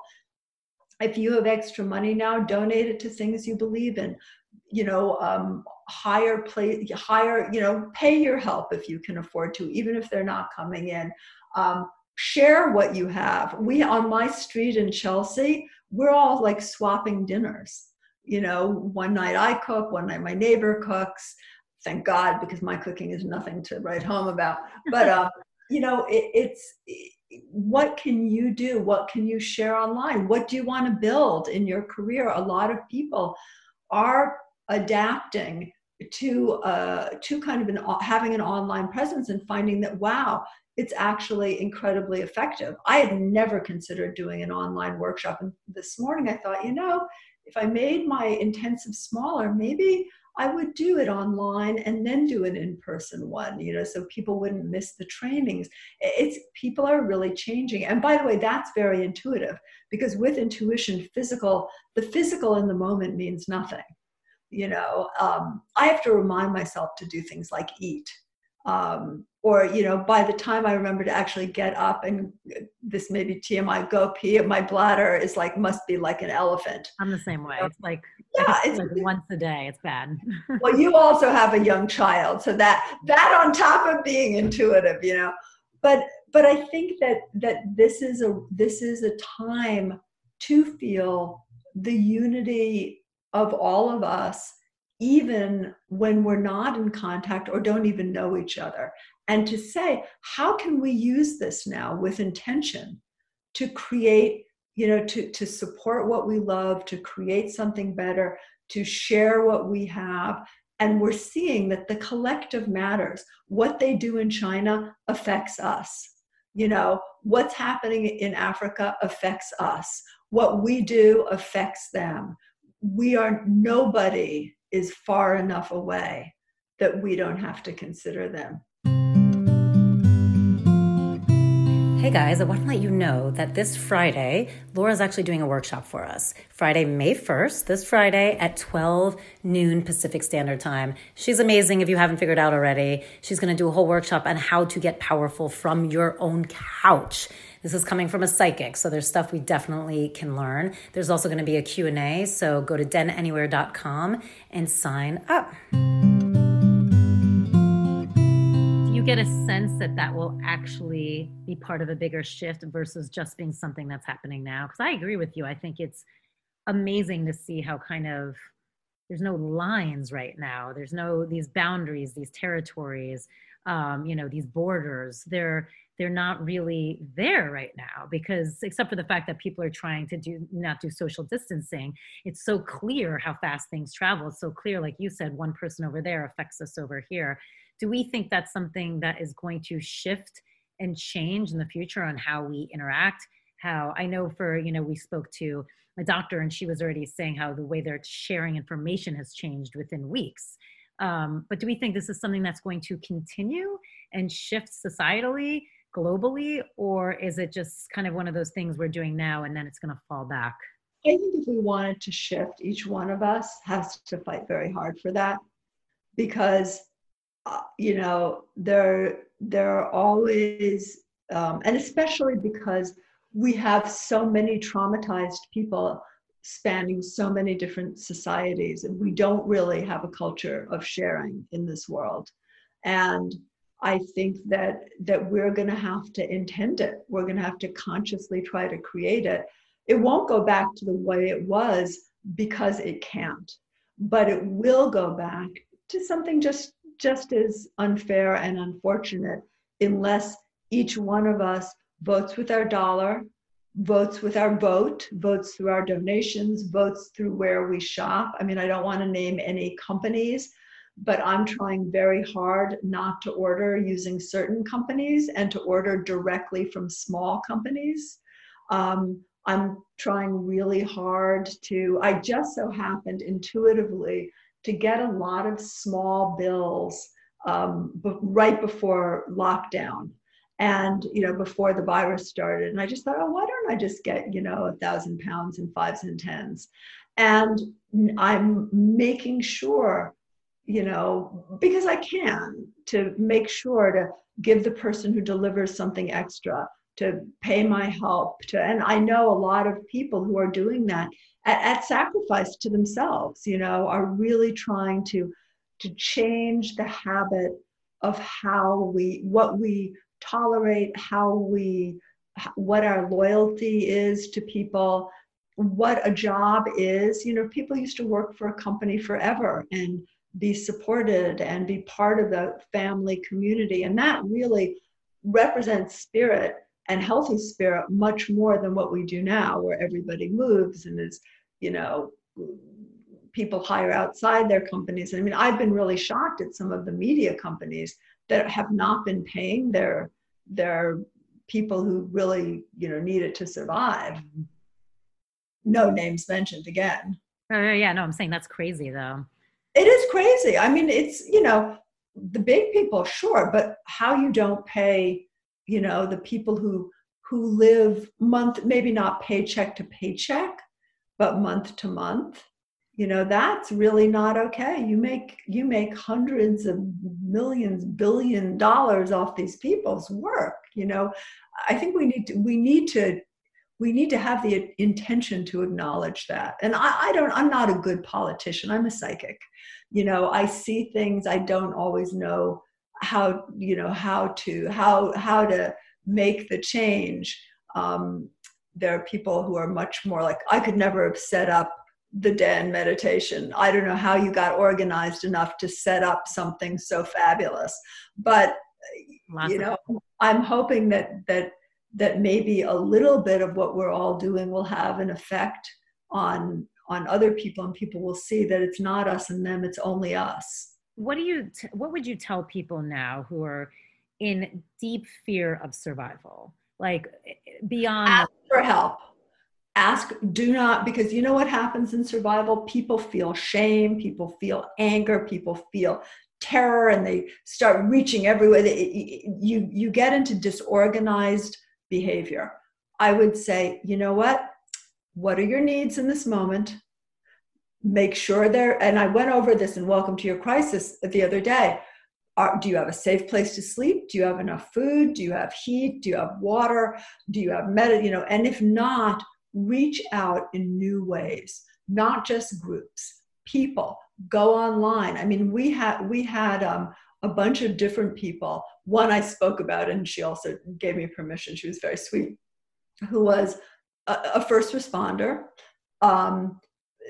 If you have extra money now, donate it to things you believe in. You know, um, hire, play, hire, you know, pay your help if you can afford to, even if they're not coming in. Um, share what you have. We, on my street in Chelsea, we're all like swapping dinners. You know, one night I cook, one night my neighbor cooks. Thank God, because my cooking is nothing to write home about. But, um, you know, it, it's, it, what can you do? What can you share online? What do you want to build in your career? A lot of people are adapting to uh, to kind of an, having an online presence and finding that, wow, it's actually incredibly effective. I had never considered doing an online workshop. And this morning I thought, you know, if I made my intensive smaller, maybe I would do it online and then do an in-person one, you know, so people wouldn't miss the trainings. It's people are really changing. And by the way, that's very intuitive, because with intuition, physical, the physical in the moment means nothing. You know, um, I have to remind myself to do things like eat. Um, or, you know, by the time I remember to actually get up, and this may be T M I, go pee, my bladder is like, must be like an elephant. I'm the same way. It's like, yeah, it's it's like once a day. It's bad. Well, you also have a young child, so that, that on top of being intuitive, you know, but, but I think that, that this is a, this is a time to feel the unity of all of us, even when we're not in contact or don't even know each other. And to say, how can we use this now with intention to create, you know, to, to support what we love, to create something better, to share what we have. And we're seeing that the collective matters. What they do in China affects us. You know, what's happening in Africa affects us. What we do affects them. We are, nobody is far enough away that we don't have to consider them. Hey guys, I want to let you know that this Friday, Laura's actually doing a workshop for us. Friday, May first, this Friday at twelve noon Pacific Standard Time. She's amazing if you haven't figured out already. She's going to do a whole workshop on how to get powerful from your own couch. This is coming from a psychic, so there's stuff we definitely can learn. There's also going to be a Q and A, so go to den anywhere dot com and sign up. Get a sense that that will actually be part of a bigger shift versus just being something that's happening now? Because I agree with you. I think it's amazing to see how kind of there's no lines right now. There's no these boundaries, these territories, um, you know, these borders. They're they're not really there right now, because except for the fact that people are trying to do not do social distancing, it's so clear how fast things travel. It's so clear, like you said, one person over there affects us over here. Do we think that's something that is going to shift and change in the future on how we interact? How I know for, you know, we spoke to a doctor and she was already saying how the way they're sharing information has changed within weeks. Um, but do we think this is something that's going to continue and shift societally, globally, or is it just kind of one of those things we're doing now and then it's going to fall back? I think if we wanted to shift, each one of us has to fight very hard for that, because Uh, you know, there, there are always, um, and especially because we have so many traumatized people spanning so many different societies, and we don't really have a culture of sharing in this world. And I think that, that we're going to have to intend it. We're going to have to consciously try to create it. It won't go back to the way it was because it can't, but it will go back to something just just as unfair and unfortunate unless each one of us votes with our dollar, votes with our vote, votes through our donations, votes through where we shop. I mean, I don't want to name any companies, but I'm trying very hard not to order using certain companies and to order directly from small companies. Um, I'm trying really hard to, I just so happened intuitively to get a lot of small bills um, b- right before lockdown and, you know, before the virus started. And I just thought, oh, why don't I just get, you know, a thousand pounds in fives and tens? And I'm making sure, you know, because I can, to make sure to give the person who delivers something extra, to pay my help, to, and I know a lot of people who are doing that at, at sacrifice to themselves, you know, are really trying to, to change the habit of how we, what we tolerate, how we, what our loyalty is to people, what a job is. You know, people used to work for a company forever and be supported and be part of the family community. And that really represents spirit and healthy spirit much more than what we do now, where everybody moves and is, you know, people hire outside their companies. I mean, I've been really shocked at some of the media companies that have not been paying their, their people who really, you know, need it to survive. No names mentioned again. Oh, yeah, no, I'm saying that's crazy though. It is crazy. I mean, it's, you know, the big people, sure, but how you don't pay, you know, the people who who live month, maybe not paycheck to paycheck, but month to month, you know, that's really not okay. You make you make hundreds of millions, billion dollars off these people's work. You know, I think we need to we need to we need to have the intention to acknowledge that. And I, I don't, I'm not a good politician. I'm a psychic. You know, I see things. I don't always know how, you know, how to, how, how to make the change. Um, there are people who are much more like, I could never have set up the Dan meditation. I don't know how you got organized enough to set up something so fabulous, but Lots you know, I'm hoping that, that, that maybe a little bit of what we're all doing will have an effect on on other people, and people will see that it's not us and them, it's only us. What do you t- what would you tell people now who are in deep fear of survival, like beyond ask for help? Ask, do not, because you know what happens in survival? People feel shame, people feel anger, people feel terror, and they start reaching everywhere. They, you you get into disorganized behavior. I would say, you know what? What are your needs in this moment? Make sure they're, and I went over this in Welcome to Your Crisis the other day. Are, do you have a safe place to sleep? Do you have enough food? Do you have heat? Do you have water? Do you have med, you know, and if not, reach out in new ways, not just groups, people, go online. I mean, we had, we had um, a bunch of different people. One I spoke about, and she also gave me permission. She was very sweet, who was a, a first responder. Um,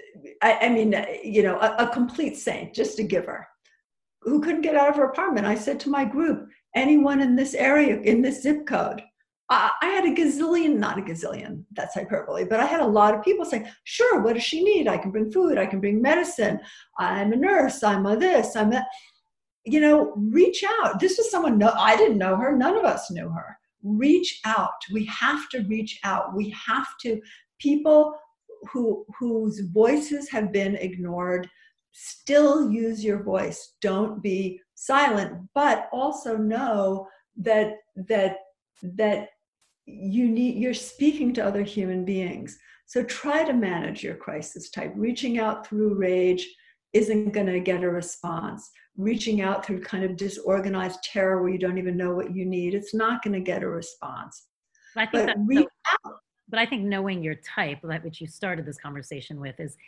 I, I mean, you know, a, a complete saint, just a giver, who couldn't get out of her apartment. I said to my group, anyone in this area, in this zip code, I, I had a gazillion, not a gazillion, that's hyperbole, but I had a lot of people saying, sure, what does she need? I can bring food, I can bring medicine. I'm a nurse, I'm a this, I'm a, you know, reach out. This was someone, no, I didn't know her. None of us knew her. Reach out. We have to reach out. We have to, people who whose voices have been ignored, still use your voice. Don't be silent, but also know that, that, that you need, you're speaking to other human beings. So try to manage your crisis type. Reaching out through rage isn't going to get a response. Reaching out through kind of disorganized terror where you don't even know what you need, it's not going to get a response. I think but that's reach so, out. But I think knowing your type, that which you started this conversation with, is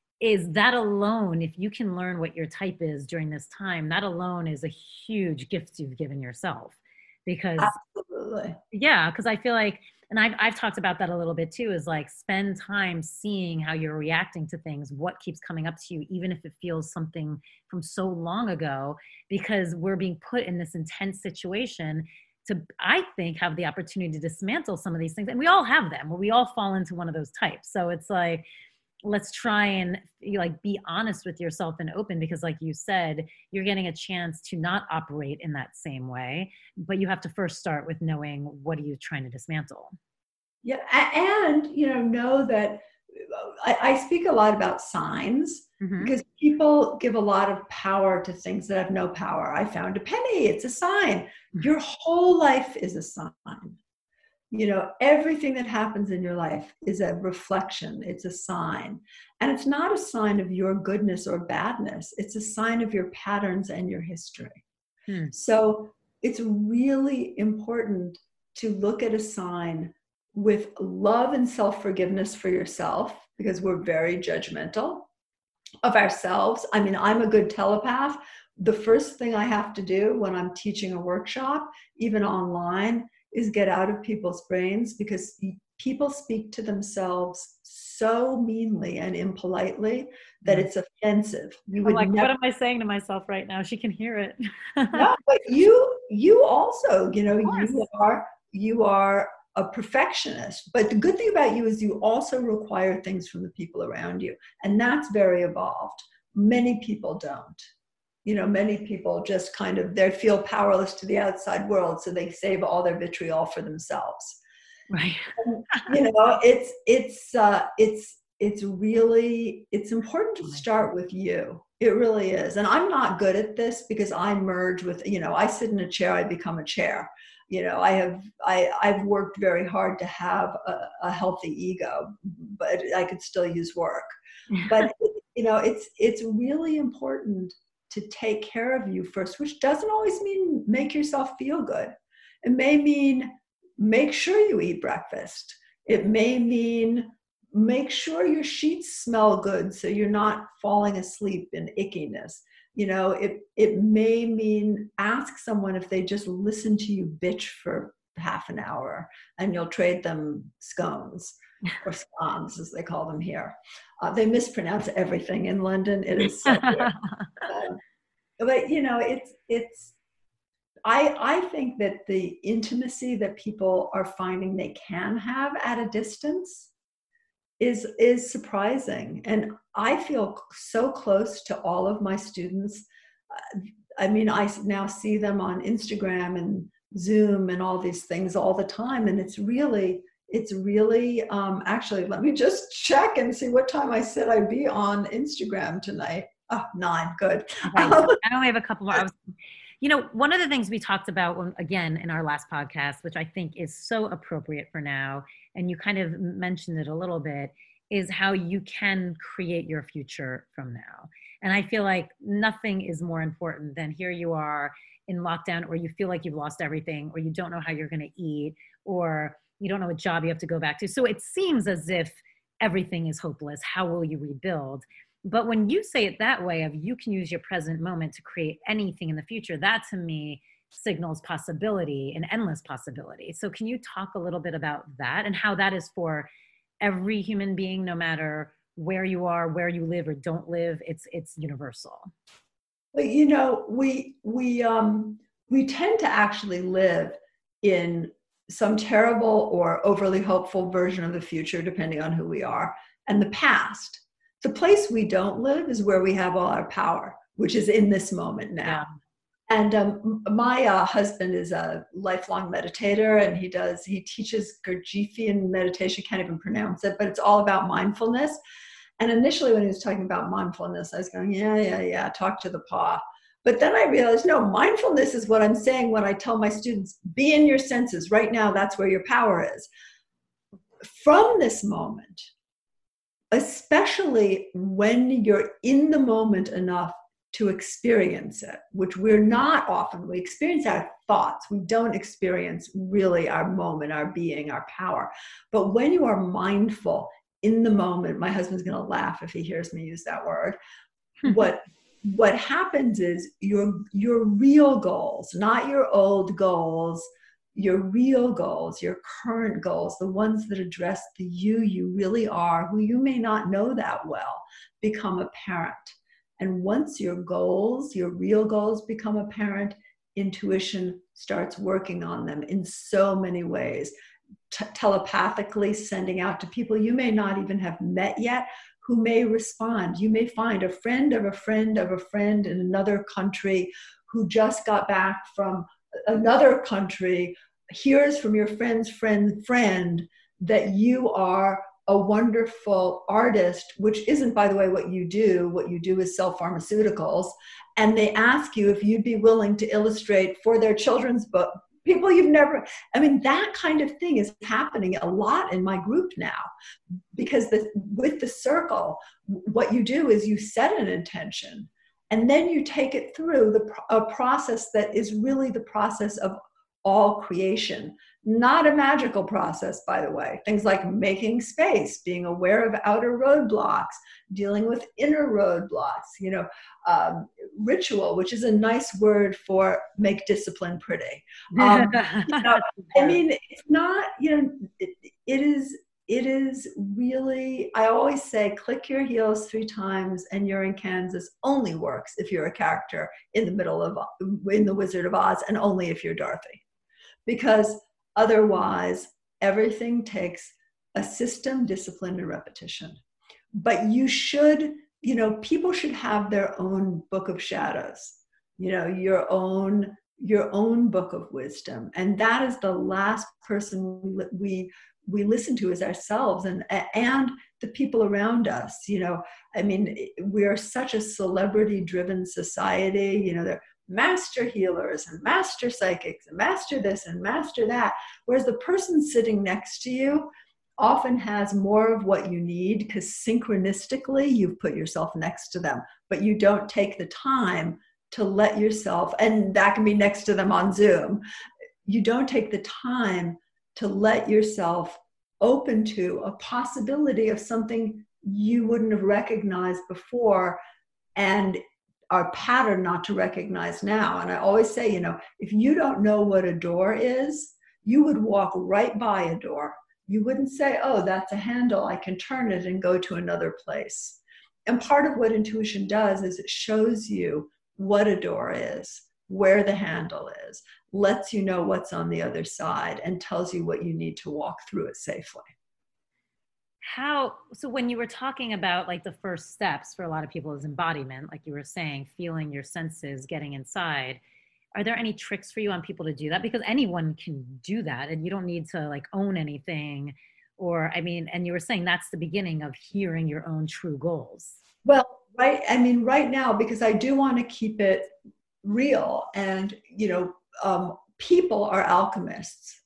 is that alone, if you can learn what your type is during this time, that alone is a huge gift you've given yourself. Because Absolutely. Yeah, because I feel like, and I've, I've talked about that a little bit too, is like spend time seeing how you're reacting to things, what keeps coming up to you, even if it feels something from so long ago, because we're being put in this intense situation to, I think, have the opportunity to dismantle some of these things. And we all have them, we all fall into one of those types. So it's like, let's try and you know, like be honest with yourself and open, because like you said, you're getting a chance to not operate in that same way, but you have to first start with knowing what are you trying to dismantle. Yeah, and you know, know that I, I speak a lot about signs, mm-hmm. because people give a lot of power to things that have no power. I found a penny, it's a sign. Mm-hmm. Your whole life is a sign. You know, everything that happens in your life is a reflection, it's a sign. And it's not a sign of your goodness or badness, it's a sign of your patterns and your history. Hmm. So it's really important to look at a sign with love and self-forgiveness for yourself, because we're very judgmental of ourselves. I mean, I'm a good telepath. The first thing I have to do when I'm teaching a workshop, even online, is get out of people's brains, because people speak to themselves so meanly and impolitely that it's offensive. You would I'm like, never... what am I saying to myself right now? She can hear it. No, but you, you also, you know, you are, you are a perfectionist. But the good thing about you is you also require things from the people around you. And that's very evolved. Many people don't. You know, many people just kind of, they feel powerless to the outside world, so they save all their vitriol for themselves. Right. And, you know, it's, it's, uh, it's, it's really, it's important to start with you. It really is. And I'm not good at this because I merge with, you know, I sit in a chair, I become a chair. You know, I have, I, I've worked very hard to have a, a healthy ego, but I could still use work. But, you know, it's, it's really important to take care of you first, which doesn't always mean make yourself feel good. It may mean make sure you eat breakfast. It may mean make sure your sheets smell good so you're not falling asleep in ickiness. You know, it, it may mean ask someone if they just listen to you bitch for half an hour and you'll trade them scones or scones as they call them here. Uh, they mispronounce everything in London. It is so weird. um, but, you know, it's, it's, I, I think that the intimacy that people are finding they can have at a distance is is surprising. And I feel so close to all of my students. I mean, I now see them on Instagram and Zoom and all these things all the time. And it's really, it's really, um, actually, let me just check and see what time I said I'd be on Instagram tonight. Oh, nine, good. Okay. I only have a couple more. I was, you know, one of the things we talked about, when, again, in our last podcast, which I think is so appropriate for now, and you kind of mentioned it a little bit, is how you can create your future from now. And I feel like nothing is more important than here you are in lockdown, or you feel like you've lost everything, or you don't know how you're going to eat, or you don't know what job you have to go back to. So it seems as if everything is hopeless. How will you rebuild? But when you say it that way, of you can use your present moment to create anything in the future, that to me signals possibility and endless possibility. So can you talk a little bit about that and how that is for every human being, no matter where you are, where you live or don't live? It's it's universal. Well, you know, we we um we tend to actually live in some terrible or overly hopeful version of the future, depending on who we are, and the past. The place we don't live is where we have all our power, which is in this moment now. Yeah. And um, my uh, husband is a lifelong meditator, and he does, he teaches Gurdjieffian meditation, can't even pronounce it, but it's all about mindfulness. And initially when he was talking about mindfulness, I was going, yeah, yeah, yeah, talk to the paw. But then I realized, no, mindfulness is what I'm saying when I tell my students, be in your senses. Right now, that's where your power is. From this moment, especially when you're in the moment enough to experience it, which we're not often. We experience our thoughts. We don't experience really our moment, our being, our power. But when you are mindful in the moment, my husband's going to laugh if he hears me use that word. what what happens is your your real goals, not your old goals, your real goals, your current goals, the ones that address the you you really are, who you may not know that well, become apparent. And once your goals, your real goals become apparent, intuition starts working on them in so many ways. T- telepathically sending out to people you may not even have met yet, who may respond. You may find a friend of a friend of a friend in another country who just got back from another country, hears from your friend's friend friend that you are a wonderful artist, which isn't, by the way, what you do. What you do is sell pharmaceuticals. And they ask you if you'd be willing to illustrate for their children's book. People you've never, I mean, that kind of thing is happening a lot in my group now, because the, with the circle, what you do is you set an intention and then you take it through the a process that is really the process of all creation. Not a magical process, by the way. Things like making space, being aware of outer roadblocks, dealing with inner roadblocks, you know, um, ritual, which is a nice word for make discipline pretty. Um, you know, I mean, it's not, you know, it, it is, it is really, I always say, click your heels three times and you're in Kansas only works if you're a character in the middle of, in The Wizard of Oz, and only if you're Dorothy. Because otherwise, everything takes a system, discipline, and repetition. But you should, you know, people should have their own book of shadows, you know, your own, your own book of wisdom. And that is the last person we, we, we listen to is ourselves and, and the people around us. You know, I mean, we are such a celebrity driven society, you know, they're master healers and master psychics and master this and master that. Whereas the person sitting next to you often has more of what you need because synchronistically you've put yourself next to them, but you don't take the time to let yourself, and that can be next to them on Zoom, you don't take the time to let yourself open to a possibility of something you wouldn't have recognized before and are patterned not to recognize now. And I always say, you know, if you don't know what a door is, you would walk right by a door. You wouldn't say, oh, that's a handle, I can turn it and go to another place. And part of what intuition does is it shows you what a door is, where the handle is, lets you know what's on the other side, and tells you what you need to walk through it safely. How, so when you were talking about like the first steps for a lot of people is embodiment, like you were saying, feeling your senses, getting inside, are there any tricks for you on people to do that? Because anyone can do that and you don't need to like own anything. Or, I mean, and you were saying that's the beginning of hearing your own true goals. Well, right. I mean, right now, because I do want to keep it real and, you know, um, people are alchemists,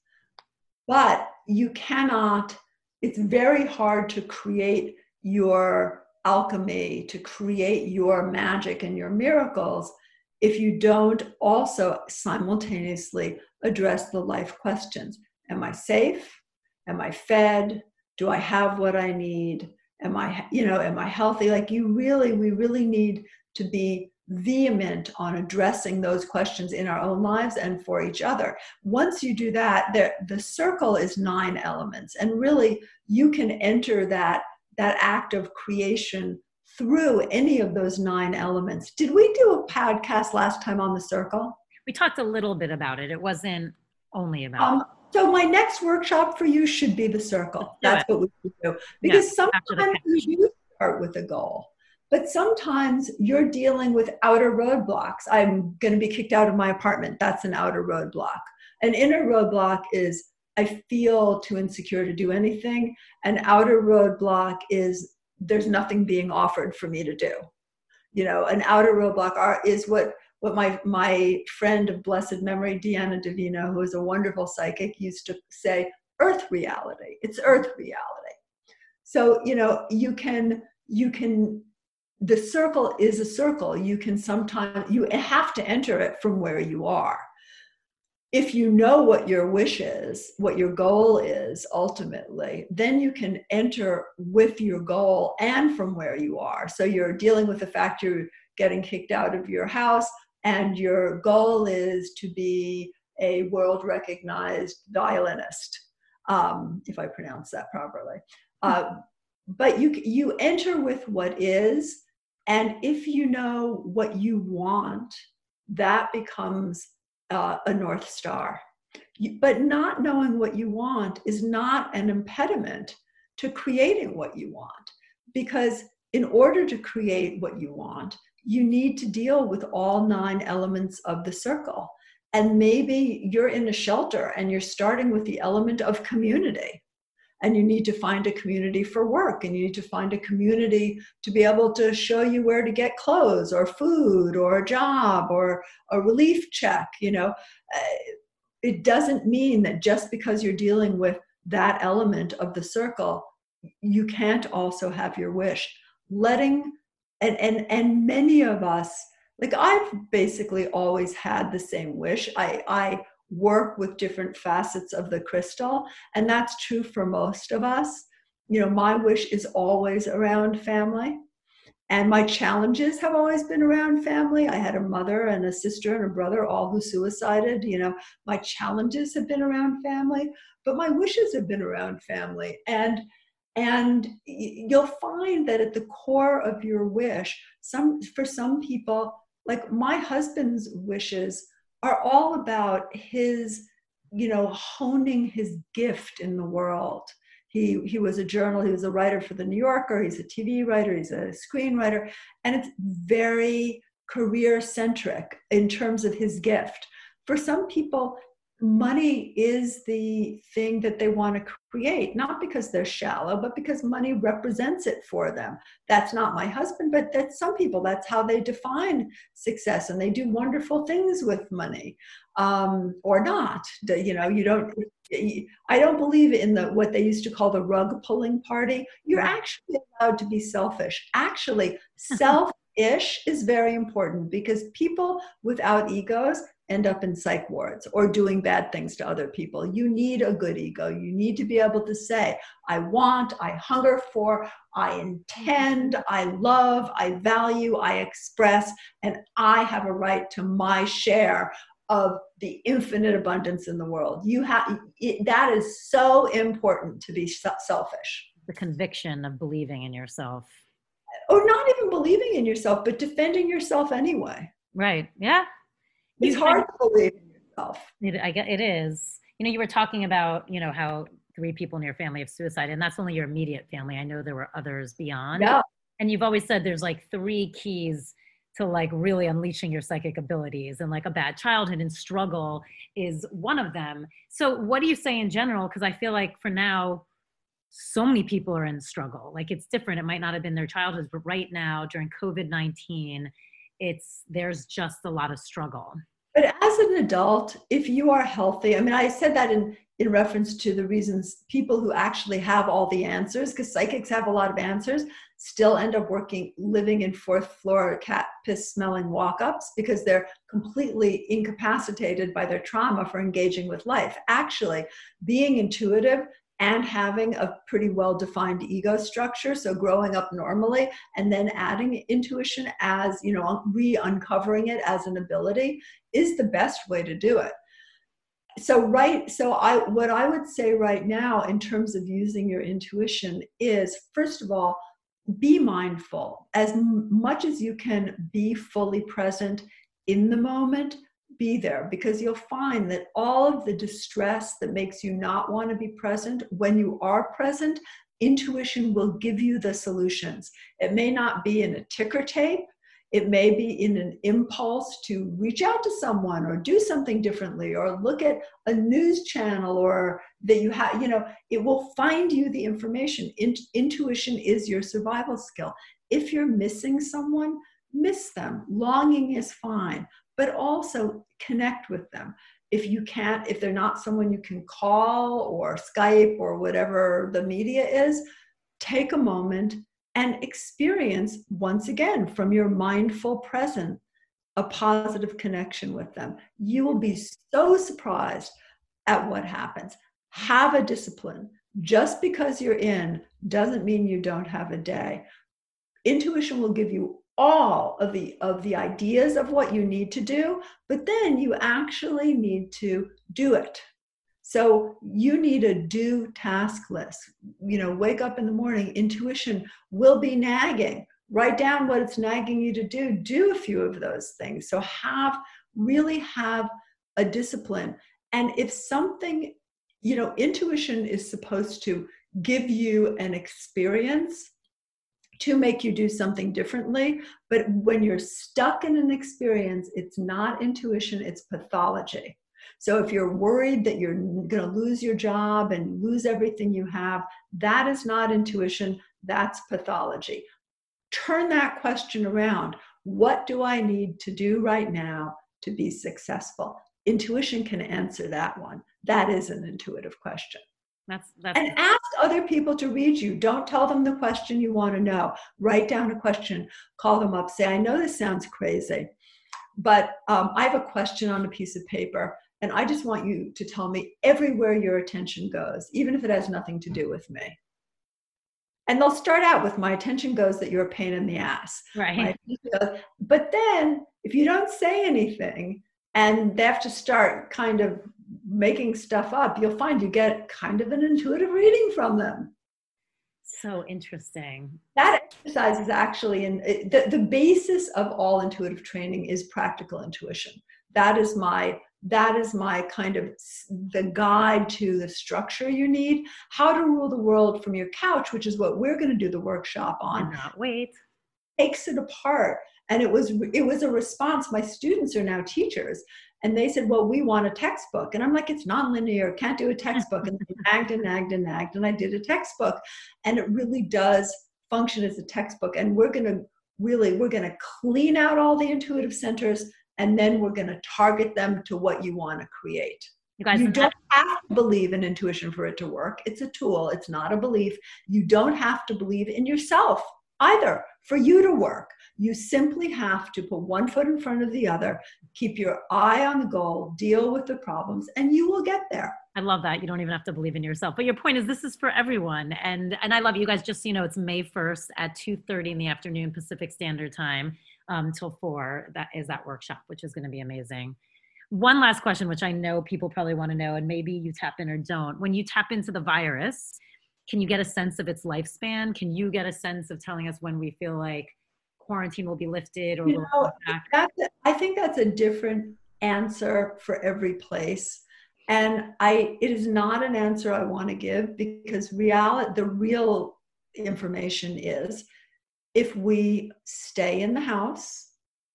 but you cannot, it's very hard to create your alchemy, to create your magic and your miracles if you don't also simultaneously address the life questions. Am I safe? Am I fed? Do I have what I need? Am I, you know, am I healthy? Like you really, we really need to be vehement on addressing those questions in our own lives and for each other. Once you do that, the, the circle is nine elements. And really, you can enter that, that act of creation through any of those nine elements. Did we do a podcast last time on the circle? We talked a little bit about it. It wasn't only about um, So my next workshop for you should be the circle. That's what we do. Because yeah, sometimes you do start with a goal. But sometimes you're dealing with outer roadblocks. I'm going to be kicked out of my apartment. That's an outer roadblock. An inner roadblock is I feel too insecure to do anything. An outer roadblock is there's nothing being offered for me to do. You know, an outer roadblock are, is what, what my, my friend of blessed memory, Deanna Davino, who is a wonderful psychic, used to say, earth reality. It's earth reality. So, you know, you can, you can, the circle is a circle. You can sometimes, you have to enter it from where you are. If you know what your wish is, what your goal is ultimately, then you can enter with your goal and from where you are. So you're dealing with the fact you're getting kicked out of your house and your goal is to be a world recognized violinist, um, if I pronounce that properly. Uh, but you, you enter with what is, and if you know what you want, that becomes uh, a North Star. You, but not knowing what you want is not an impediment to creating what you want. Because in order to create what you want, you need to deal with all nine elements of the circle. And maybe you're in a shelter and you're starting with the element of community. And you need to find a community for work, and you need to find a community to be able to show you where to get clothes or food or a job or a relief check. You know, uh, it doesn't mean that just because you're dealing with that element of the circle, you can't also have your wish. Letting, and, and, and many of us, like I've basically always had the same wish. I, I work with different facets of the crystal, and that's true for most of us. You know, my wish is always around family, and my challenges have always been around family. I had a mother and a sister and a brother, all who suicided. You know, my challenges have been around family, but my wishes have been around family. And and you'll find that at the core of your wish, some for some people, like my husband's wishes are all about his, you know, honing his gift in the world. He, he was a journal, he was a writer for the New Yorker, he's a T V writer, he's a screenwriter, and it's very career-centric in terms of his gift. For some people, money is the thing that they want to create, not because they're shallow, but because money represents it for them. That's not my husband, but that's some people, that's how they define success, and they do wonderful things with money, um, or not. You know, you don't, I don't believe in the what they used to call the rug pulling party. You're actually allowed to be selfish. Actually, selfish is very important, because people without egos end up in psych wards or doing bad things to other people. You need a good ego. You need to be able to say, I want, I hunger for, I intend, I love, I value, I express, and I have a right to my share of the infinite abundance in the world. You have it, that is so important, to be selfish. The conviction of believing in yourself. Or not even believing in yourself, but defending yourself anyway. Right. Yeah. It's hard to believe in yourself. It, I get, it is. You know, you were talking about, you know, how three people in your family have suicide, and that's only your immediate family. I know there were others beyond. Yeah. And you've always said there's like three keys to like really unleashing your psychic abilities, and like a bad childhood and struggle is one of them. So what do you say in general? Because I feel like for now, so many people are in struggle. Like it's different. It might not have been their childhoods, but right now during COVID nineteen, it's, there's just a lot of struggle. But as an adult, if you are healthy, I mean, I said that in, in reference to the reasons people who actually have all the answers, because psychics have a lot of answers, still end up working, living in fourth floor cat piss smelling walk-ups because they're completely incapacitated by their trauma for engaging with life. Actually, being intuitive and having a pretty well-defined ego structure, so growing up normally and then adding intuition as, you know, re-uncovering it as an ability is the best way to do it. So right, so I, what I would say right now in terms of using your intuition is, first of all, be mindful. As much as you can be fully present in the moment, be there, because you'll find that all of the distress that makes you not want to be present, when you are present, intuition will give you the solutions. It may not be in a ticker tape. It may be in an impulse to reach out to someone or do something differently or look at a news channel, or that you have, you know, it will find you the information. In- intuition is your survival skill. If you're missing someone, miss them. Longing is fine, but also connect with them. If you can't, if they're not someone you can call or Skype or whatever the media is, take a moment and experience, once again, from your mindful present, a positive connection with them. You will be so surprised at what happens. Have a discipline. Just because you're in doesn't mean you don't have a day. Intuition will give you all of the of the ideas of what you need to do, but then you actually need to do it. So you need a do task list. You know, wake up in the morning, intuition will be nagging. Write down what it's nagging you to do. Do a few of those things. So have, really have a discipline. And if something, you know, intuition is supposed to give you an experience to make you do something differently. But when you're stuck in an experience, it's not intuition, it's pathology. So if you're worried that you're going to lose your job and lose everything you have, that is not intuition, that's pathology. Turn that question around. What do I need to do right now to be successful? Intuition can answer that one. That is an intuitive question. That's, that's and ask other people to read you. Don't tell them the question you want to know. Write down a question, call them up, say, I know this sounds crazy, but um, I have a question on a piece of paper, and I just want you to tell me everywhere your attention goes, even if it has nothing to do with me. And they'll start out with, my attention goes that you're a pain in the ass. Right. Goes, but then if you don't say anything and they have to start kind of making stuff up, you'll find you get kind of an intuitive reading from them. So interesting. That exercise is actually in the, the basis of all intuitive training is practical intuition. That is my that is my kind of the guide to the structure you need. How to rule the world from your couch, which is what we're going to do the workshop on. Cannot wait. Takes it apart. And it was it was a response. My students are now teachers, And they said, well, we want a textbook. And I'm like, it's nonlinear, can't do a textbook. And they nagged and nagged and nagged, and I did a textbook. And it really does function as a textbook. And we're going to really, we're going to clean out all the intuitive centers, and then we're going to target them to what you want to create. You guys, you don't have to believe in intuition for it to work. It's a tool. It's not a belief. You don't have to believe in yourself either for you to work. You simply have to put one foot in front of the other, keep your eye on the goal, deal with the problems, and you will get there. I love that. You don't even have to believe in yourself. But your point is, this is for everyone. And and I love you guys. Just so you know, it's May first at two thirty in the afternoon, Pacific Standard Time, um, till four. That is that workshop, which is going to be amazing. One last question, which I know people probably want to know, and maybe you tap in or don't. When you tap into the virus, can you get a sense of its lifespan? Can you get a sense of telling us when we feel like quarantine will be lifted, or you will know, back? That's a, I think that's a different answer for every place. And I, it is not an answer I want to give, because reality, the real information is, if we stay in the house,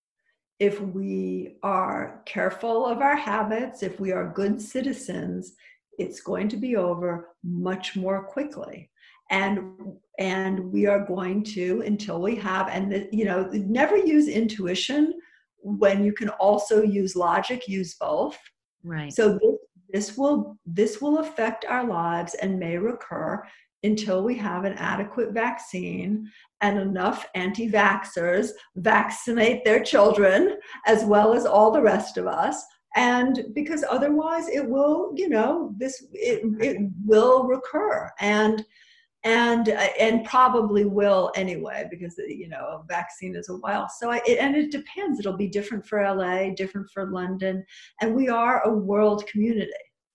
if we are careful of our habits, if we are good citizens, it's going to be over much more quickly. And and we are going to, until we have, and the, you know, never use intuition when you can also use logic, use both. Right. So this, this will this will affect our lives and may recur until we have an adequate vaccine and enough anti-vaxxers vaccinate their children as well as all the rest of us. And because otherwise it will, you know, this, it, it will recur, and, and, and probably will anyway, because, you know, a vaccine is a while. So I, it, and it depends, it'll be different for L A, different for London. And we are a world community.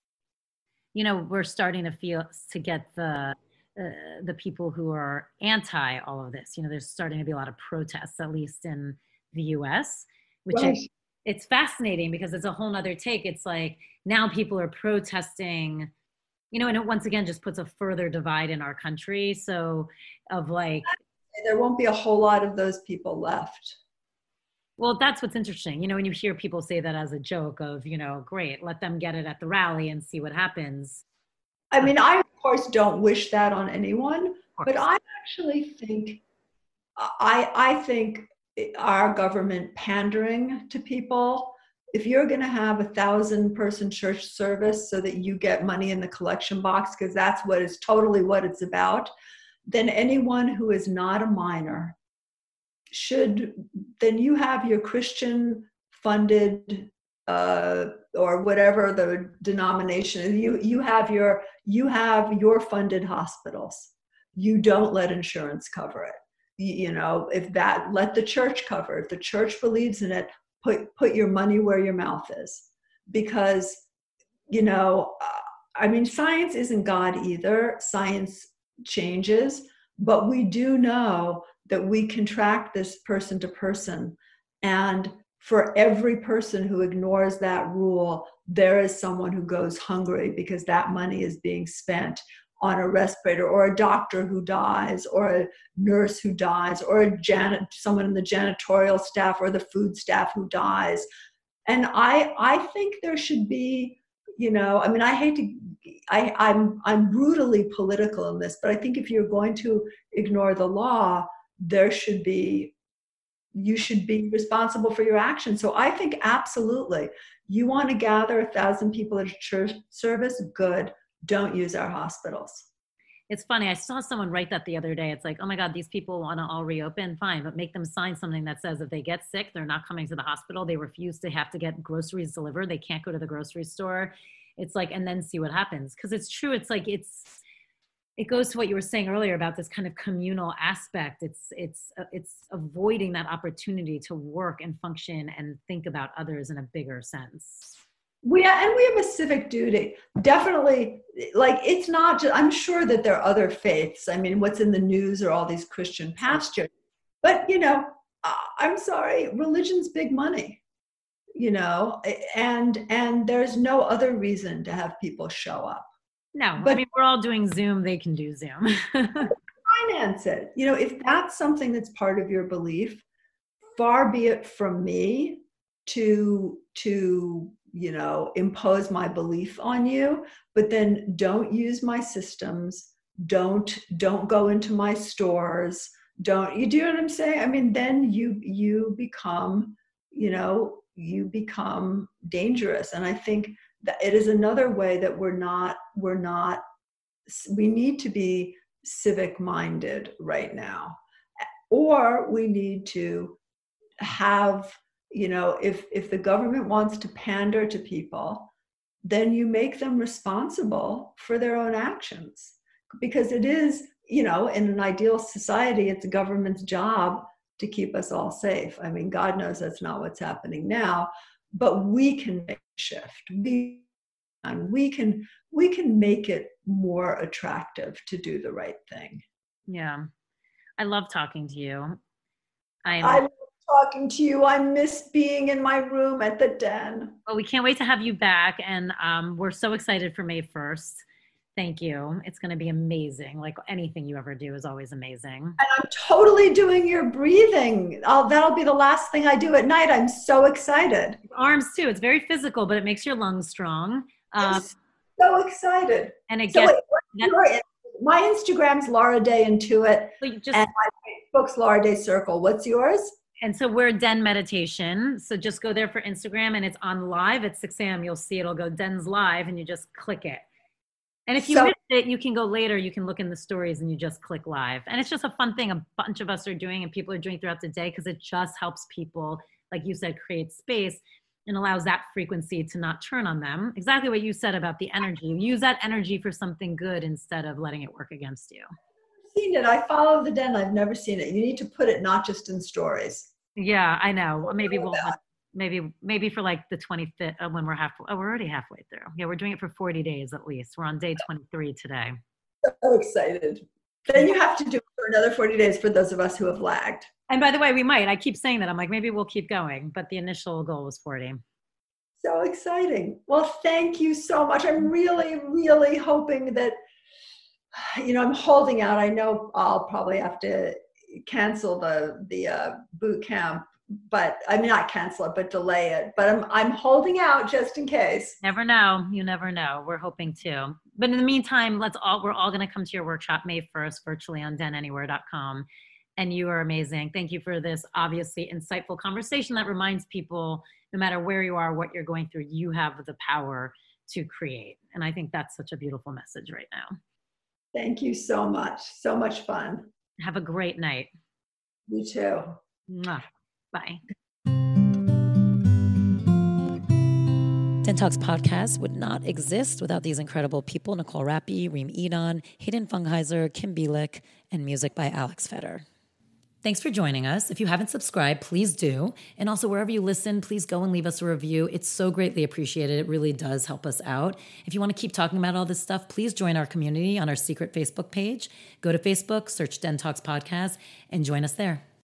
You know, we're starting to feel, to get the, uh, the people who are anti all of this. You know, there's starting to be a lot of protests, at least in the U S, which Right. is, it's fascinating because it's a whole nother take. It's like now people are protesting, you know, and it once again just puts a further divide in our country. So of like, there won't be a whole lot of those people left. Well, that's what's interesting. You know, when you hear people say that as a joke of, you know, great, let them get it at the rally and see what happens. I mean, I, of course, don't wish that on anyone, but I actually think, I, I think our government pandering to people, if you're going to have a thousand person church service so that you get money in the collection box, because that's what is totally what it's about, then anyone who is not a minor should, then you have your Christian funded uh, or whatever the denomination is, you, you have your, you have your funded hospitals. You don't let insurance cover it. You know, if that, let the church cover it. If the church believes in it, put, put your money where your mouth is. Because, you know, uh, I mean, science isn't God either. Science changes, but we do know that we can track this person to person. And for every person who ignores that rule, there is someone who goes hungry because that money is being spent on a respirator, or a doctor who dies, or a nurse who dies, or a janit, someone in the janitorial staff or the food staff who dies. And I, I think there should be, you know, I mean, I hate to, I, I'm, I'm brutally political in this, but I think if you're going to ignore the law, there should be, you should be responsible for your actions. So I think absolutely, you want to gather a thousand people at a church service, good. Don't use our hospitals. It's funny. I saw someone write that the other day. It's like, oh my God, these people want to all reopen. Fine, but make them sign something that says if they get sick, they're not coming to the hospital. They refuse to have to get groceries delivered. They can't go to the grocery store. It's like, and then see what happens. Because it's true. It's like, it's, it goes to what you were saying earlier about this kind of communal aspect. It's, it's, uh, it's avoiding that opportunity to work and function and think about others in a bigger sense. We, and we have a civic duty, definitely. Like, it's not just, I'm sure that there are other faiths. I mean, what's in the news are all these Christian pastors, but you know, I'm sorry, religion's big money, you know, and, and there's no other reason to have people show up. No, but I mean, we're all doing Zoom. They can do Zoom. Finance it. You know, if that's something that's part of your belief, far be it from me to, to, you know, impose my belief on you, but then don't use my systems. Don't, don't go into my stores. Don't, you do what I'm saying? I mean, then you, you become, you know, you become dangerous. And I think that it is another way that we're not, we're not, we need to be civic minded right now, or we need to have, you know, if, if the government wants to pander to people, then you make them responsible for their own actions, because it is, you know, in an ideal society, it's the government's job to keep us all safe. I mean, God knows that's not what's happening now, but we can make a shift. We, and we can, we can make it more attractive to do the right thing. Yeah. I love talking to you. I'm, I love talking to you. I miss being in my room at the Den. Well, we can't wait to have you back. And um, we're so excited for May first. Thank you. It's going to be amazing. Like anything you ever do is always amazing. And I'm totally doing your breathing. I'll, that'll be the last thing I do at night. I'm so excited. Arms too. It's very physical, but it makes your lungs strong. Um, I'm so excited. And it so gets, wait, your, my Instagram's Laura Day Intuit, so just, and my Facebook's Laura Day Circle. What's yours? And so we're Den Meditation. So just go there for Instagram, and it's on live at six a.m. You'll see it'll go Den's live, and you just click it. And if you so, missed it, you can go later. You can look in the stories and you just click live. And it's just a fun thing a bunch of us are doing and people are doing throughout the day, because it just helps people, like you said, create space and allows that frequency to not turn on them. Exactly what you said about the energy. You use that energy for something good instead of letting it work against you. I've seen it. I follow the Den. I've never seen it. You need to put it not just in stories. Yeah, I know. Well, maybe we'll have, maybe maybe for like the twenty-fifth uh, when we're halfway. Oh, we're already halfway through. Yeah, we're doing it for forty days at least. We're on day twenty-three today. So excited. Then you have to do it for another forty days for those of us who have lagged. And by the way, we might. I keep saying that. I'm like, maybe we'll keep going. But the initial goal was forty. So exciting. Well, thank you so much. I'm really, really hoping that, you know, I'm holding out. I know I'll probably have to cancel the the uh, boot camp, but I mean, not cancel it, but delay it. But I'm I'm holding out just in case. Never know. You never know. We're hoping to. But in the meantime, let's all we're all going to come to your workshop May first virtually on den anywhere dot com. And you are amazing. Thank you for this obviously insightful conversation that reminds people, no matter where you are, what you're going through, you have the power to create. And I think that's such a beautiful message right now. Thank you so much. So much fun. Have a great night. You too. Mwah. Bye. Den Talks podcast would not exist without these incredible people: Nicole Rappi, Reem Edon, Hayden Fungheiser, Kim Bielik, and music by Alex Feder. Thanks for joining us. If you haven't subscribed, please do. And also, wherever you listen, please go and leave us a review. It's so greatly appreciated. It really does help us out. If you want to keep talking about all this stuff, please join our community on our secret Facebook page. Go to Facebook, search Den Talks Podcast, and join us there.